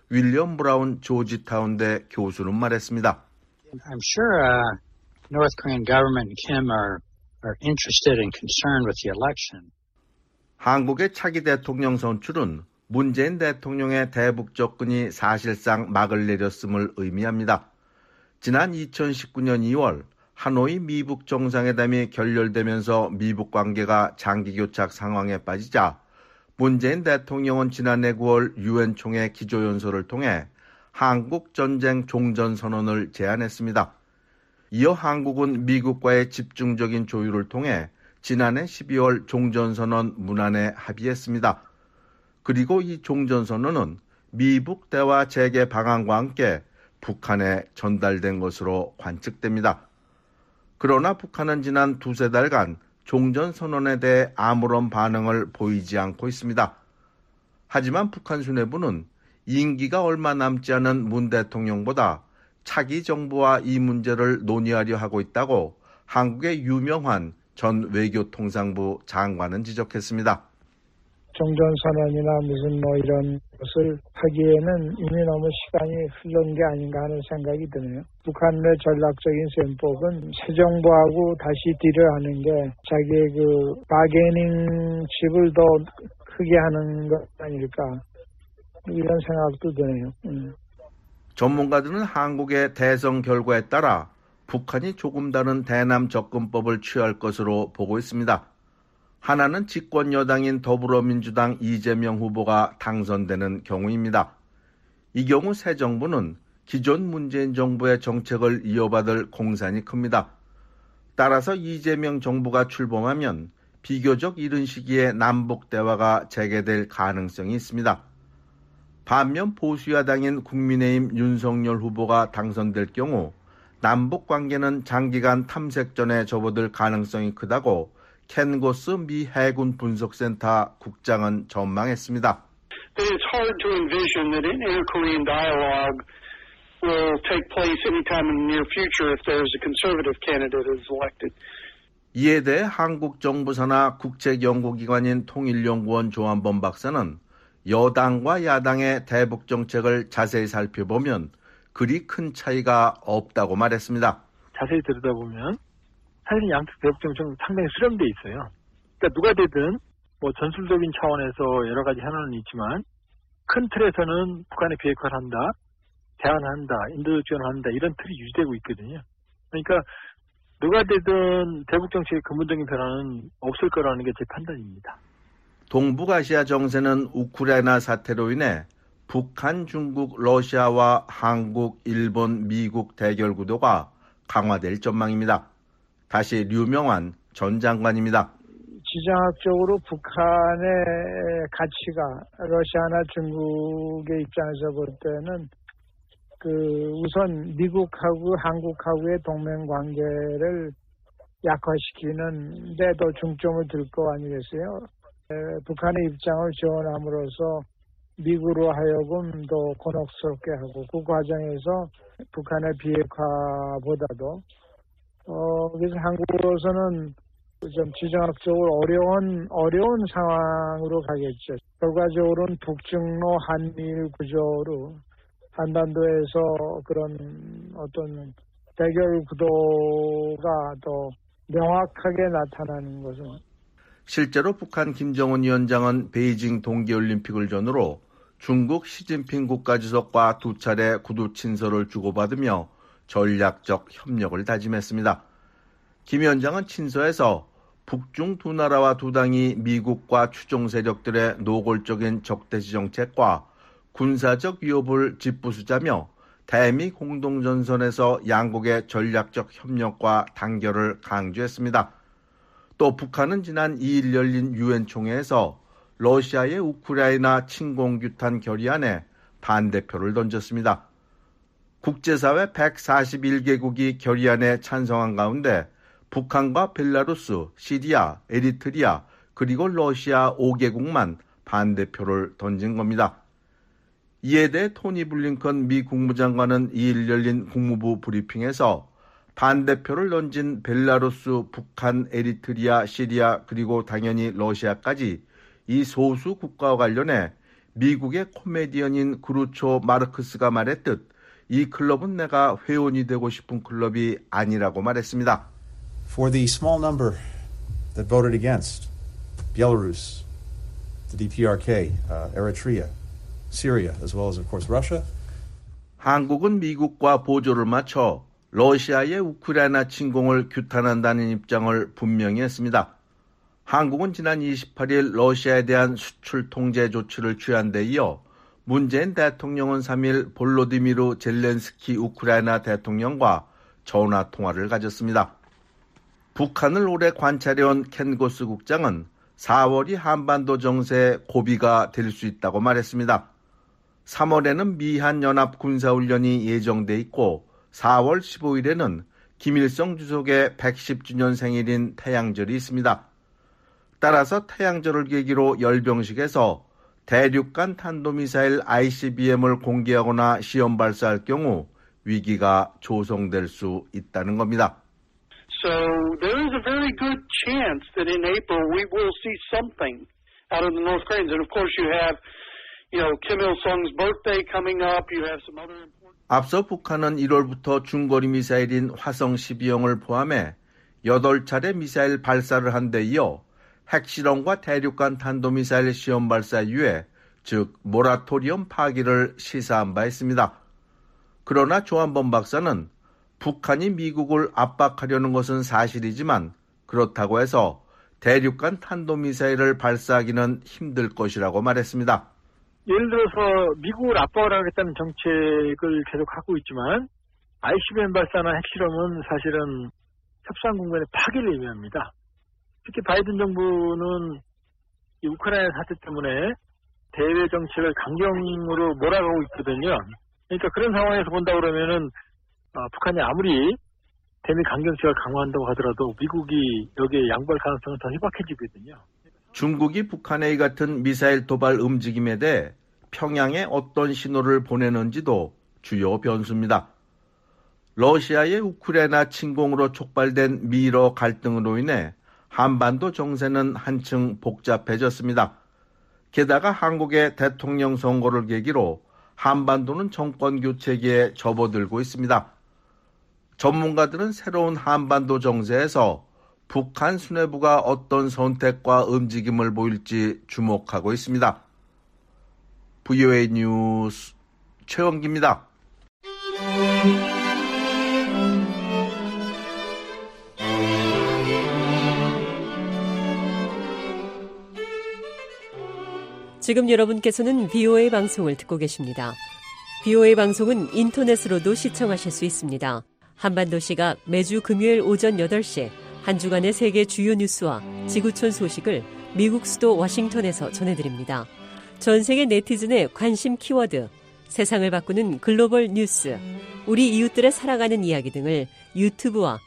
Speaker 18: 윌리엄 브라운 조지타운대 교수는 말했습니다.
Speaker 19: I'm sure North Korean government and Kim are interested and concerned with the election.
Speaker 18: 한국의 차기 대통령 선출은 문재인 대통령의 대북 접근이 사실상 막을 내렸음을 의미합니다. 지난 2019년 2월 하노이 미북 정상회담이 결렬되면서 미북 관계가 장기 교착 상황에 빠지자 문재인 대통령은 지난해 9월 유엔 총회 기조연설을 통해 한국 전쟁 종전 선언을 제안했습니다. 이어 한국은 미국과의 집중적인 조율을 통해 지난해 12월 종전선언 문안에 합의했습니다. 그리고 이 종전선언은 미북 대화 재개 방안과 함께 북한에 전달된 것으로 관측됩니다. 그러나 북한은 지난 두세 달간 종전선언에 대해 아무런 반응을 보이지 않고 있습니다. 하지만 북한 수뇌부는 임기가 얼마 남지 않은 문 대통령보다 차기 정부와 이 문제를 논의하려 하고 있다고 한국의 유명한 전 외교통상부 장관은 지적했습니다.
Speaker 20: 종전선언이나 무슨 이런 것을 하기에는 이미 너무 시간이 흘른 게 아닌가 하는 생각이 드네요. 북한의 전략적인 셈법은 새 정부하고 다시 딜을 하는 게 자기의 바게닝 칩을 더 크게 하는 것 아닐까 이런 생각도 드네요.
Speaker 18: 전문가들은 한국의 대선 결과에 따라 북한이 조금 다른 대남 접근법을 취할 것으로 보고 있습니다. 하나는 집권 여당인 더불어민주당 이재명 후보가 당선되는 경우입니다. 이 경우 새 정부는 기존 문재인 정부의 정책을 이어받을 공산이 큽니다. 따라서 이재명 정부가 출범하면 비교적 이른 시기에 남북 대화가 재개될 가능성이 있습니다. 반면 보수야당인 국민의힘 윤석열 후보가 당선될 경우 남북 관계는 장기간 탐색전에 접어들 가능성이 크다고 켄 고스 미 해군 분석센터 국장은 전망했습니다.
Speaker 21: It's hard to envision that an inter-Korean dialogue will take place anytime in the near future if there is a conservative candidate is elected.
Speaker 18: 이에 대해 한국 정부 산하 국책연구기관인 통일연구원 조한범 박사는 여당과 야당의 대북 정책을 자세히 살펴보면 그리 큰 차이가 없다고 말했습니다.
Speaker 7: 자세히 들여다보면 사실 양측 대북 정책은 상당히 수렴돼 있어요. 그러니까 누가 되든 전술적인 차원에서 여러 가지 현안은 있지만 큰 틀에서는 북한의 비핵화를 한다, 대안한다, 인도 지원한다 이런 틀이 유지되고 있거든요. 그러니까 누가 되든 대북 정책의 근본적인 변화는 없을 거라는 게 제 판단입니다.
Speaker 18: 동북아시아 정세는 우크라이나 사태로 인해 북한, 중국, 러시아와 한국, 일본, 미국 대결 구도가 강화될 전망입니다. 다시 류명환 전 장관입니다.
Speaker 20: 지정학적으로 북한의 가치가 러시아나 중국의 입장에서 볼 때는 우선 미국하고 한국하고의 동맹 관계를 약화시키는 데 더 중점을 둘 거 아니겠어요? 북한의 입장을 지원함으로써 미국으로 하여금 더 곤혹스럽게 하고 그 과정에서 북한의 비핵화보다도 그래서 한국으로서는 좀 지정학적으로 어려운 상황으로 가겠죠. 결과적으로는 북중로 한미일 구조로 한반도에서 그런 어떤 대결 구도가 더 명확하게 나타나는 것은
Speaker 18: 실제로 북한 김정은 위원장은 베이징 동계올림픽을 전후로 중국 시진핑 국가주석과 두 차례 구두 친서를 주고받으며 전략적 협력을 다짐했습니다. 김 위원장은 친서에서 북중 두 나라와 두 당이 미국과 추종 세력들의 노골적인 적대시 정책과 군사적 위협을 짚부수자며 대미 공동전선에서 양국의 전략적 협력과 단결을 강조했습니다. 또 북한은 지난 2일 열린 유엔 총회에서 러시아의 우크라이나 침공규탄 결의안에 반대표를 던졌습니다. 국제사회 141개국이 결의안에 찬성한 가운데 북한과 벨라루스, 시리아, 에리트리아, 그리고 러시아 5개국만 반대표를 던진 겁니다. 이에 대해 토니 블링컨 미 국무장관은 2일 열린 국무부 브리핑에서 반대표를 던진 벨라루스, 북한, 에리트리아, 시리아, 그리고 당연히 러시아까지 이 소수 국가와 관련해 미국의 코미디언인 그루초 마르크스가 말했듯 이 클럽은 내가 회원이 되고 싶은 클럽이 아니라고 말했습니다.
Speaker 1: For the small number that voted against Belarus, the DPRK, Eritrea, Syria, as well as, of course, Russia.
Speaker 18: 한국은 미국과 보조를 맞춰 러시아의 우크라이나 침공을 규탄한다는 입장을 분명히 했습니다. 한국은 지난 28일 러시아에 대한 수출 통제 조치를 취한 데 이어 문재인 대통령은 3일 볼로디미르 젤렌스키 우크라이나 대통령과 전화 통화를 가졌습니다. 북한을 오래 관찰해온 켄 고스 국장은 4월이 한반도 정세의 고비가 될 수 있다고 말했습니다. 3월에는 미한연합 군사훈련이 예정돼 있고 4월 15일에는 김일성 주석의 110주년 생일인 태양절이 있습니다. 따라서 태양절을 계기로 열병식에서 대륙간 탄도미사일 ICBM을 공개하거나 시험 발사할 경우 위기가 조성될 수 있다는 겁니다.
Speaker 21: So there is a very good chance that in April we will see something out of the North Koreans. And of course you have, Kim Il-sung's birthday coming up. You have some other important...
Speaker 18: 앞서 북한은 1월부터 중거리 미사일인 화성 12형을 포함해 8차례 미사일 발사를 한 데 이어 핵실험과 대륙간 탄도미사일 시험 발사 이후에 즉 모라토리엄 파기를 시사한 바 있습니다. 그러나 조한범 박사는 북한이 미국을 압박하려는 것은 사실이지만 그렇다고 해서 대륙간 탄도미사일을 발사하기는 힘들 것이라고 말했습니다.
Speaker 5: 예를 들어서 미국을 압박을 하겠다는 정책을 계속하고 있지만 ICBM 발사나 핵실험은 사실은 협상 국면의 파기를 의미합니다. 특히 바이든 정부는 이 우크라이나 사태 때문에 대외 정책을 강경으로 몰아가고 있거든요. 그러니까 그런 상황에서 본다 그러면은 북한이 아무리 대미 강경책을 강화한다고 하더라도 미국이 여기에 양보할 가능성은 더 희박해지거든요.
Speaker 18: 중국이 북한의 이 같은 미사일 도발 움직임에 대해 평양에 어떤 신호를 보내는지도 주요 변수입니다. 러시아의 우크라이나 침공으로 촉발된 미러 갈등으로 인해 한반도 정세는 한층 복잡해졌습니다. 게다가 한국의 대통령 선거를 계기로 한반도는 정권 교체기에 접어들고 있습니다. 전문가들은 새로운 한반도 정세에서 북한 수뇌부가 어떤 선택과 움직임을 보일지 주목하고 있습니다. VOA 뉴스 최원기입니다.
Speaker 22: 지금 여러분께서는 VOA 방송을 듣고 계십니다. VOA 방송은 인터넷으로도 시청하실 수 있습니다. 한반도 시각 매주 금요일 오전 8시 한 주간의 세계 주요 뉴스와 지구촌 소식을 미국 수도 워싱턴에서 전해드립니다. 전 세계 네티즌의 관심 키워드, 세상을 바꾸는 글로벌 뉴스, 우리 이웃들의 살아가는 이야기 등을 유튜브와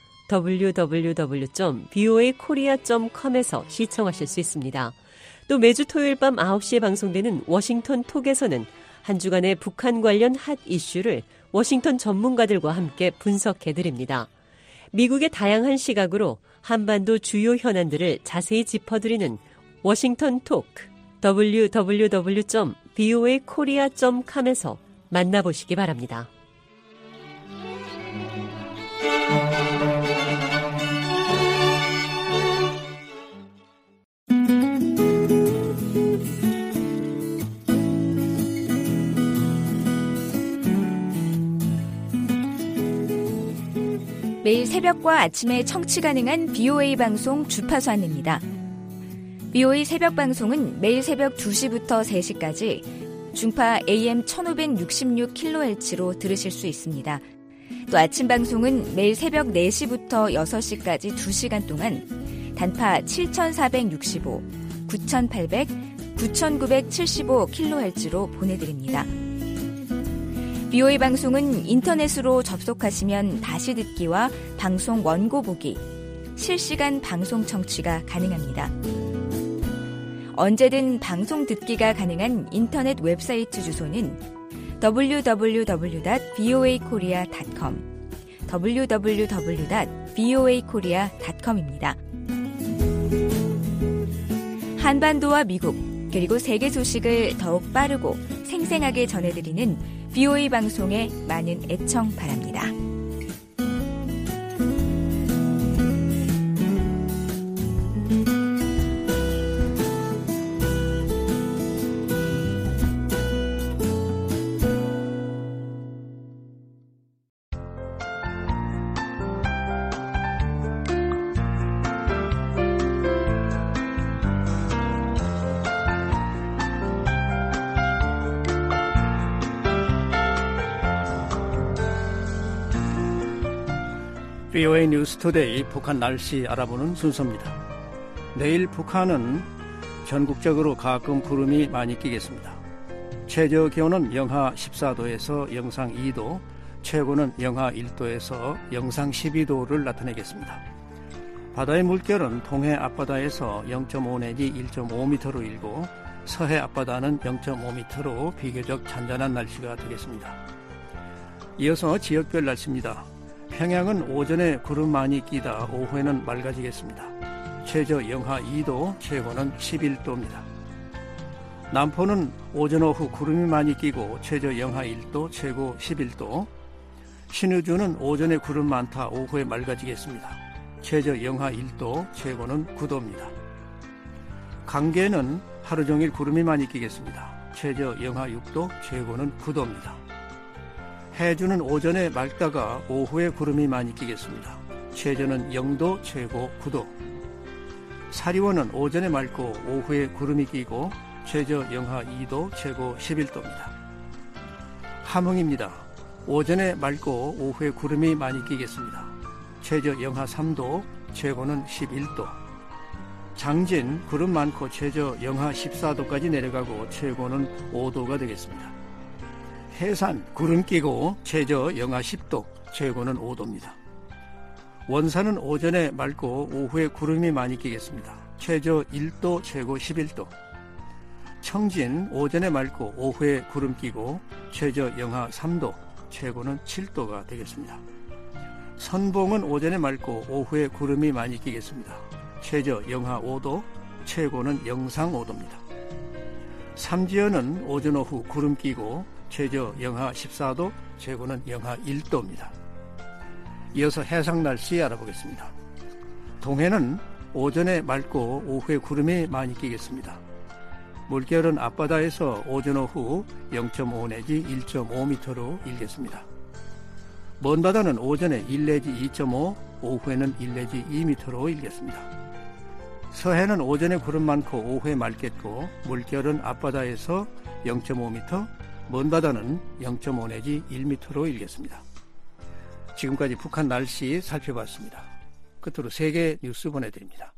Speaker 22: www.voakorea.com에서 시청하실 수 있습니다. 또 매주 토요일 밤 9시에 방송되는 워싱턴 톡에서는 한 주간의 북한 관련 핫 이슈를 워싱턴 전문가들과 함께 분석해드립니다. 미국의 다양한 시각으로 한반도 주요 현안들을 자세히 짚어드리는 워싱턴 톡, www.voakorea.com에서 만나보시기 바랍니다.
Speaker 17: 매일 새벽과 아침에 청취 가능한 BOA 방송 주파수 안내입니다. BOA 새벽 방송은 매일 새벽 2시부터 3시까지 중파 AM 1566kHz로 들으실 수 있습니다. 또 아침 방송은 매일 새벽 4시부터 6시까지 2시간 동안 단파 7465, 9800, 9975kHz로 보내드립니다. BOA 방송은 인터넷으로 접속하시면 다시 듣기와 방송 원고 보기, 실시간 방송 청취가 가능합니다. 언제든 방송 듣기가 가능한 인터넷 웹사이트 주소는 www.voakorea.com, www.voakorea.com입니다. 한반도와 미국, 그리고 세계 소식을 더욱 빠르고 생생하게 전해드리는 VOA 방송에 많은 애청 바랍니다.
Speaker 3: VOA 뉴스투데이 북한 날씨 알아보는 순서입니다. 내일 북한은 전국적으로 가끔 구름이 많이 끼겠습니다. 최저 기온은 영하 14도에서 영상 2도, 최고는 영하 1도에서 영상 12도를 나타내겠습니다. 바다의 물결은 동해 앞바다에서 0.5 내지 1.5m로 일고 서해 앞바다는 0.5m로 비교적 잔잔한 날씨가 되겠습니다. 이어서 지역별 날씨입니다. 평양은 오전에 구름 많이 끼다 오후에는 맑아지겠습니다. 최저 영하 2도, 최고는 11도입니다. 남포는 오전 오후 구름이 많이 끼고 최저 영하 1도, 최고 11도. 신의주는 오전에 구름 많다 오후에 맑아지겠습니다. 최저 영하 1도, 최고는 9도입니다. 강계는 하루 종일 구름이 많이 끼겠습니다. 최저 영하 6도, 최고는 9도입니다. 해주는 오전에 맑다가 오후에 구름이 많이 끼겠습니다. 최저는 0도, 최고 9도. 사리원은 오전에 맑고 오후에 구름이 끼고 최저 영하 2도, 최고 11도입니다. 함흥입니다. 오전에 맑고 오후에 구름이 많이 끼겠습니다. 최저 영하 3도, 최고는 11도. 장진 구름 많고 최저 영하 14도까지 내려가고 최고는 5도가 되겠습니다. 해산 구름 끼고 최저 영하 10도, 최고는 5도입니다. 원산은 오전에 맑고 오후에 구름이 많이 끼겠습니다. 최저 1도, 최고 11도. 청진 오전에 맑고 오후에 구름 끼고 최저 영하 3도, 최고는 7도가 되겠습니다. 선봉은 오전에 맑고 오후에 구름이 많이 끼겠습니다. 최저 영하 5도, 최고는 영상 5도입니다. 삼지연은 오전 오후 구름 끼고 최저 영하 14도, 최고는 영하 1도입니다. 이어서 해상 날씨 알아보겠습니다. 동해는 오전에 맑고 오후에 구름이 많이 끼겠습니다. 물결은 앞바다에서 오전 오후 0.5 내지 1.5m로 일겠습니다. 먼바다는 오전에 1 내지 2.5, 오후에는 1 내지 2m로 일겠습니다. 서해는 오전에 구름 많고 오후에 맑겠고 물결은 앞바다에서 0.5m, 먼바다는 0.5 내지 1m로 일겠습니다. 지금까지 북한 날씨 살펴봤습니다. 끝으로 세계 뉴스 보내드립니다.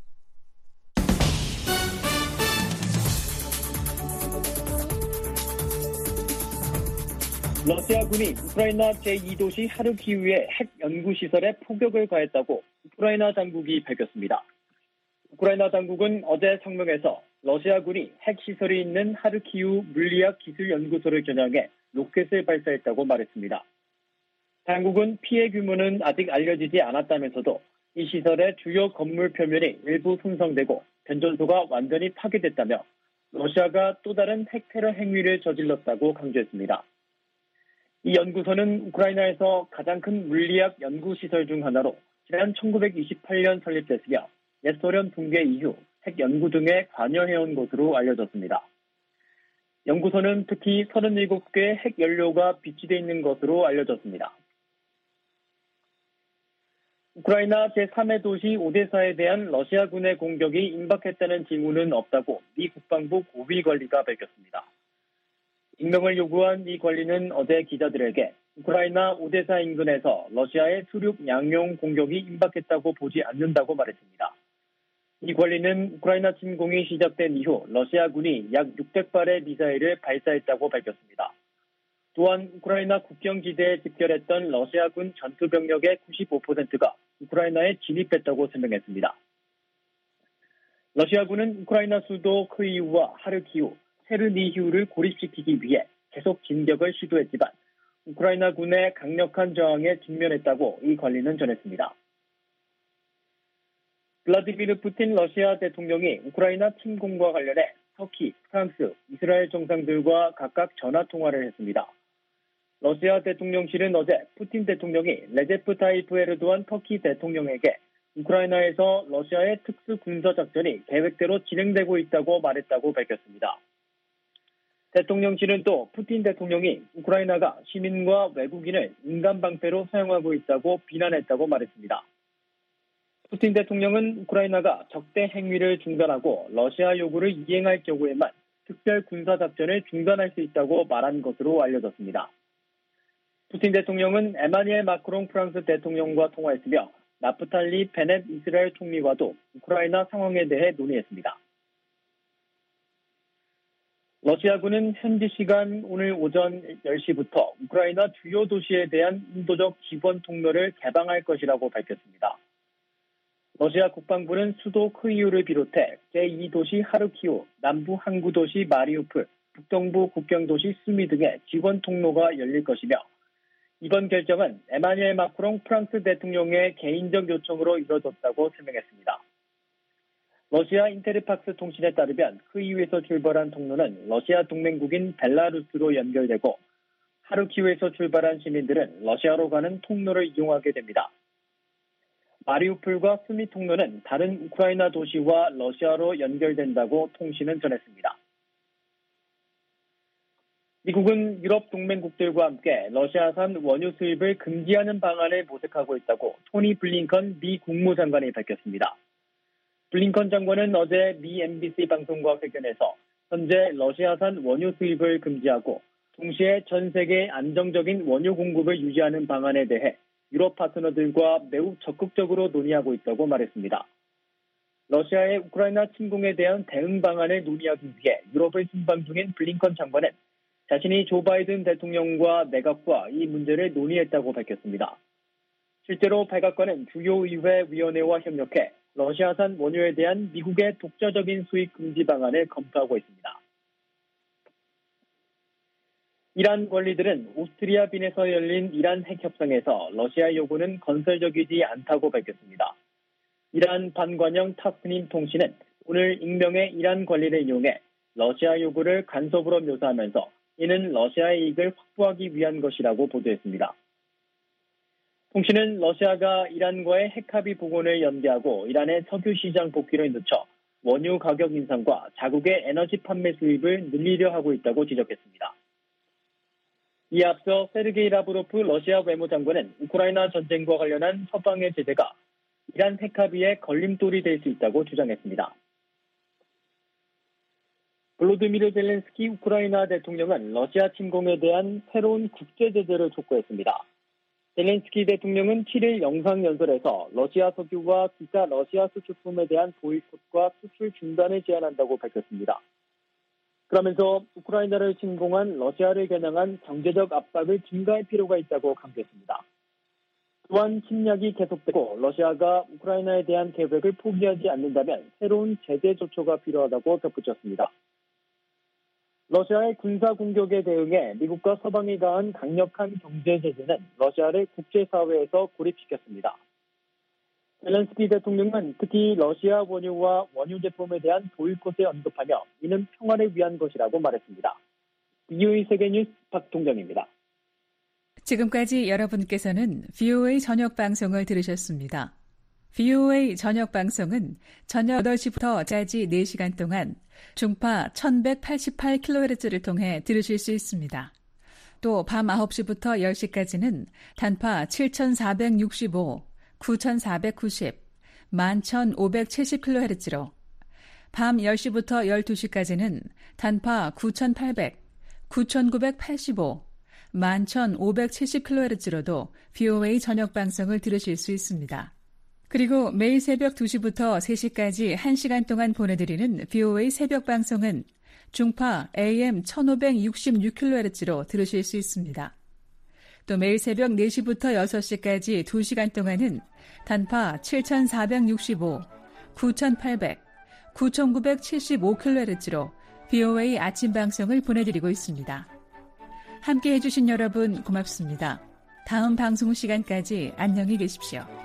Speaker 2: 러시아군이 우크라이나 제2도시 하르키우의 핵 연구시설에 포격을 가했다고 우크라이나 당국이 밝혔습니다. 우크라이나 당국은 어제 성명에서 러시아군이 핵시설이 있는 하르키우 물리학기술연구소를 겨냥해 로켓을 발사했다고 말했습니다. 당국은 피해 규모는 아직 알려지지 않았다면서도 이 시설의 주요 건물 표면이 일부 손상되고 변전소가 완전히 파괴됐다며 러시아가 또 다른 핵 테러 행위를 저질렀다고 강조했습니다. 이 연구소는 우크라이나에서 가장 큰 물리학 연구시설 중 하나로 지난 1928년 설립됐으며 옛 소련 붕괴 이후 핵 연구 등에 관여해온 것으로 알려졌습니다. 연구소는 특히 37개의 핵 연료가 비치되어 있는 것으로 알려졌습니다. 우크라이나 제3의 도시 오데사에 대한 러시아군의 공격이 임박했다는 징후는 없다고 미 국방부 고위 관리가 밝혔습니다. 익명을 요구한 이 관리는 어제 기자들에게 우크라이나 오데사 인근에서 러시아의 수륙 양용 공격이 임박했다고 보지 않는다고 말했습니다. 이 관리는 우크라이나 침공이 시작된 이후 러시아군이 약 600발의 미사일을 발사했다고 밝혔습니다. 또한 우크라이나 국경지대에 집결했던 러시아군 전투병력의 95%가 우크라이나에 진입했다고 설명했습니다. 러시아군은 우크라이나 수도 크이우와 하르키우, 체르니히우를 고립시키기 위해 계속 진격을 시도했지만 우크라이나군의 강력한 저항에 직면했다고 이 관리는 전했습니다. 블라디미르 푸틴 러시아 대통령이 우크라이나 침공과 관련해 터키, 프랑스, 이스라엘 정상들과 각각 전화통화를 했습니다. 러시아 대통령실은 어제 푸틴 대통령이 레제프 타이프 에르도안 터키 대통령에게 우크라이나에서 러시아의 특수 군사작전이 계획대로 진행되고 있다고 말했다고 밝혔습니다. 대통령실은 또 푸틴 대통령이 우크라이나가 시민과 외국인을 인간방패로 사용하고 있다고 비난했다고 말했습니다. 푸틴 대통령은 우크라이나가 적대 행위를 중단하고 러시아 요구를 이행할 경우에만 특별 군사작전을 중단할 수 있다고 말한 것으로 알려졌습니다. 푸틴 대통령은 에마니엘 마크롱 프랑스 대통령과 통화했으며 나프탈리 베넷 이스라엘 총리와도 우크라이나 상황에 대해 논의했습니다. 러시아군은 현지 시간 오늘 오전 10시부터 우크라이나 주요 도시에 대한 인도적 지원 통로를 개방할 것이라고 밝혔습니다. 러시아 국방부는 수도 크이우를 비롯해 제2도시 하르키우, 남부 항구 도시 마리우폴, 북동부 국경 도시 수미 등의 지원 통로가 열릴 것이며 이번 결정은 에마니엘 마크롱 프랑스 대통령의 개인적 요청으로 이뤄졌다고 설명했습니다. 러시아 인테르팍스 통신에 따르면 크이우에서 출발한 통로는 러시아 동맹국인 벨라루스로 연결되고 하르키우에서 출발한 시민들은 러시아로 가는 통로를 이용하게 됩니다. 마리우폴과 수미 통로는 다른 우크라이나 도시와 러시아로 연결된다고 통신은 전했습니다. 미국은 유럽 동맹국들과 함께 러시아산 원유 수입을 금지하는 방안을 모색하고 있다고 토니 블링컨 미 국무장관이 밝혔습니다. 블링컨 장관은 어제 미 MBC 방송과 회견에서 현재 러시아산 원유 수입을 금지하고 동시에 전 세계 안정적인 원유 공급을 유지하는 방안에 대해 유럽 파트너들과 매우 적극적으로 논의하고 있다고 말했습니다. 러시아의 우크라이나 침공에 대한 대응 방안을 논의하기 위해 유럽을 순방 중인 블링컨 장관은 자신이 조 바이든 대통령과 내각과 이 문제를 논의했다고 밝혔습니다. 실제로 백악관은 주요 의회 위원회와 협력해 러시아산 원유에 대한 미국의 독자적인 수입 금지 방안을 검토하고 있습니다. 이란 관리들은 오스트리아 빈에서 열린 이란 핵 협상에서 러시아 요구는 건설적이지 않다고 밝혔습니다. 이란 반관영 타스님 통신은 오늘 익명의 이란 관리를 이용해 러시아 요구를 간섭으로 묘사하면서 이는 러시아의 이익을 확보하기 위한 것이라고 보도했습니다. 통신은 러시아가 이란과의 핵합의 복원을 연기하고 이란의 석유 시장 복귀를 늦춰 원유 가격 인상과 자국의 에너지 판매 수입을 늘리려 하고 있다고 지적했습니다. 이에 앞서 세르게이 라브로프 러시아 외무장관은 우크라이나 전쟁과 관련한 서방의 제재가 이란 핵합의에 걸림돌이 될 수 있다고 주장했습니다. 볼로디미르 젤렌스키 우크라이나 대통령은 러시아 침공에 대한 새로운 국제 제재를 촉구했습니다. 젤렌스키 대통령은 7일 영상연설에서 러시아 석유와 기타 러시아 수출품에 대한 보이콧과 수출 중단을 제안한다고 밝혔습니다. 그러면서 우크라이나를 침공한 러시아를 겨냥한 경제적 압박을 증가할 필요가 있다고 강조했습니다. 또한 침략이 계속되고 러시아가 우크라이나에 대한 계획을 포기하지 않는다면 새로운 제재 조처가 필요하다고 덧붙였습니다. 러시아의 군사 공격에 대응해 미국과 서방이 가한 강력한 경제 제재는 러시아를 국제사회에서 고립시켰습니다. 젤렌스키 대통령은 특히 러시아 원유와 원유 제품에 대한 보이콧을 언급하며 이는 평화를 위한 것이라고 말했습니다. VOA 세계뉴스 박동정입니다.
Speaker 6: 지금까지 여러분께서는 VOA 저녁 방송을 들으셨습니다. VOA 저녁 방송은 저녁 8시부터 까지 4시간 동안 중파 1188kHz를 통해 들으실 수 있습니다. 또 밤 9시부터 10시까지는 단파 7465, 9490, 11570kHz로 밤 10시부터 12시까지는 단파 9800, 9985, 11570kHz로도 VOA 저녁 방송을 들으실 수 있습니다. 그리고 매일 새벽 2시부터 3시까지 1시간 동안 보내드리는 VOA 새벽 방송은 중파 AM 1566kHz로 들으실 수 있습니다. 또 매일 새벽 4시부터 6시까지 2시간 동안은 단파 7465, 9800, 9975kHz로 VOA 아침 방송을 보내드리고 있습니다. 함께해 주신 여러분 고맙습니다. 다음 방송 시간까지 안녕히 계십시오.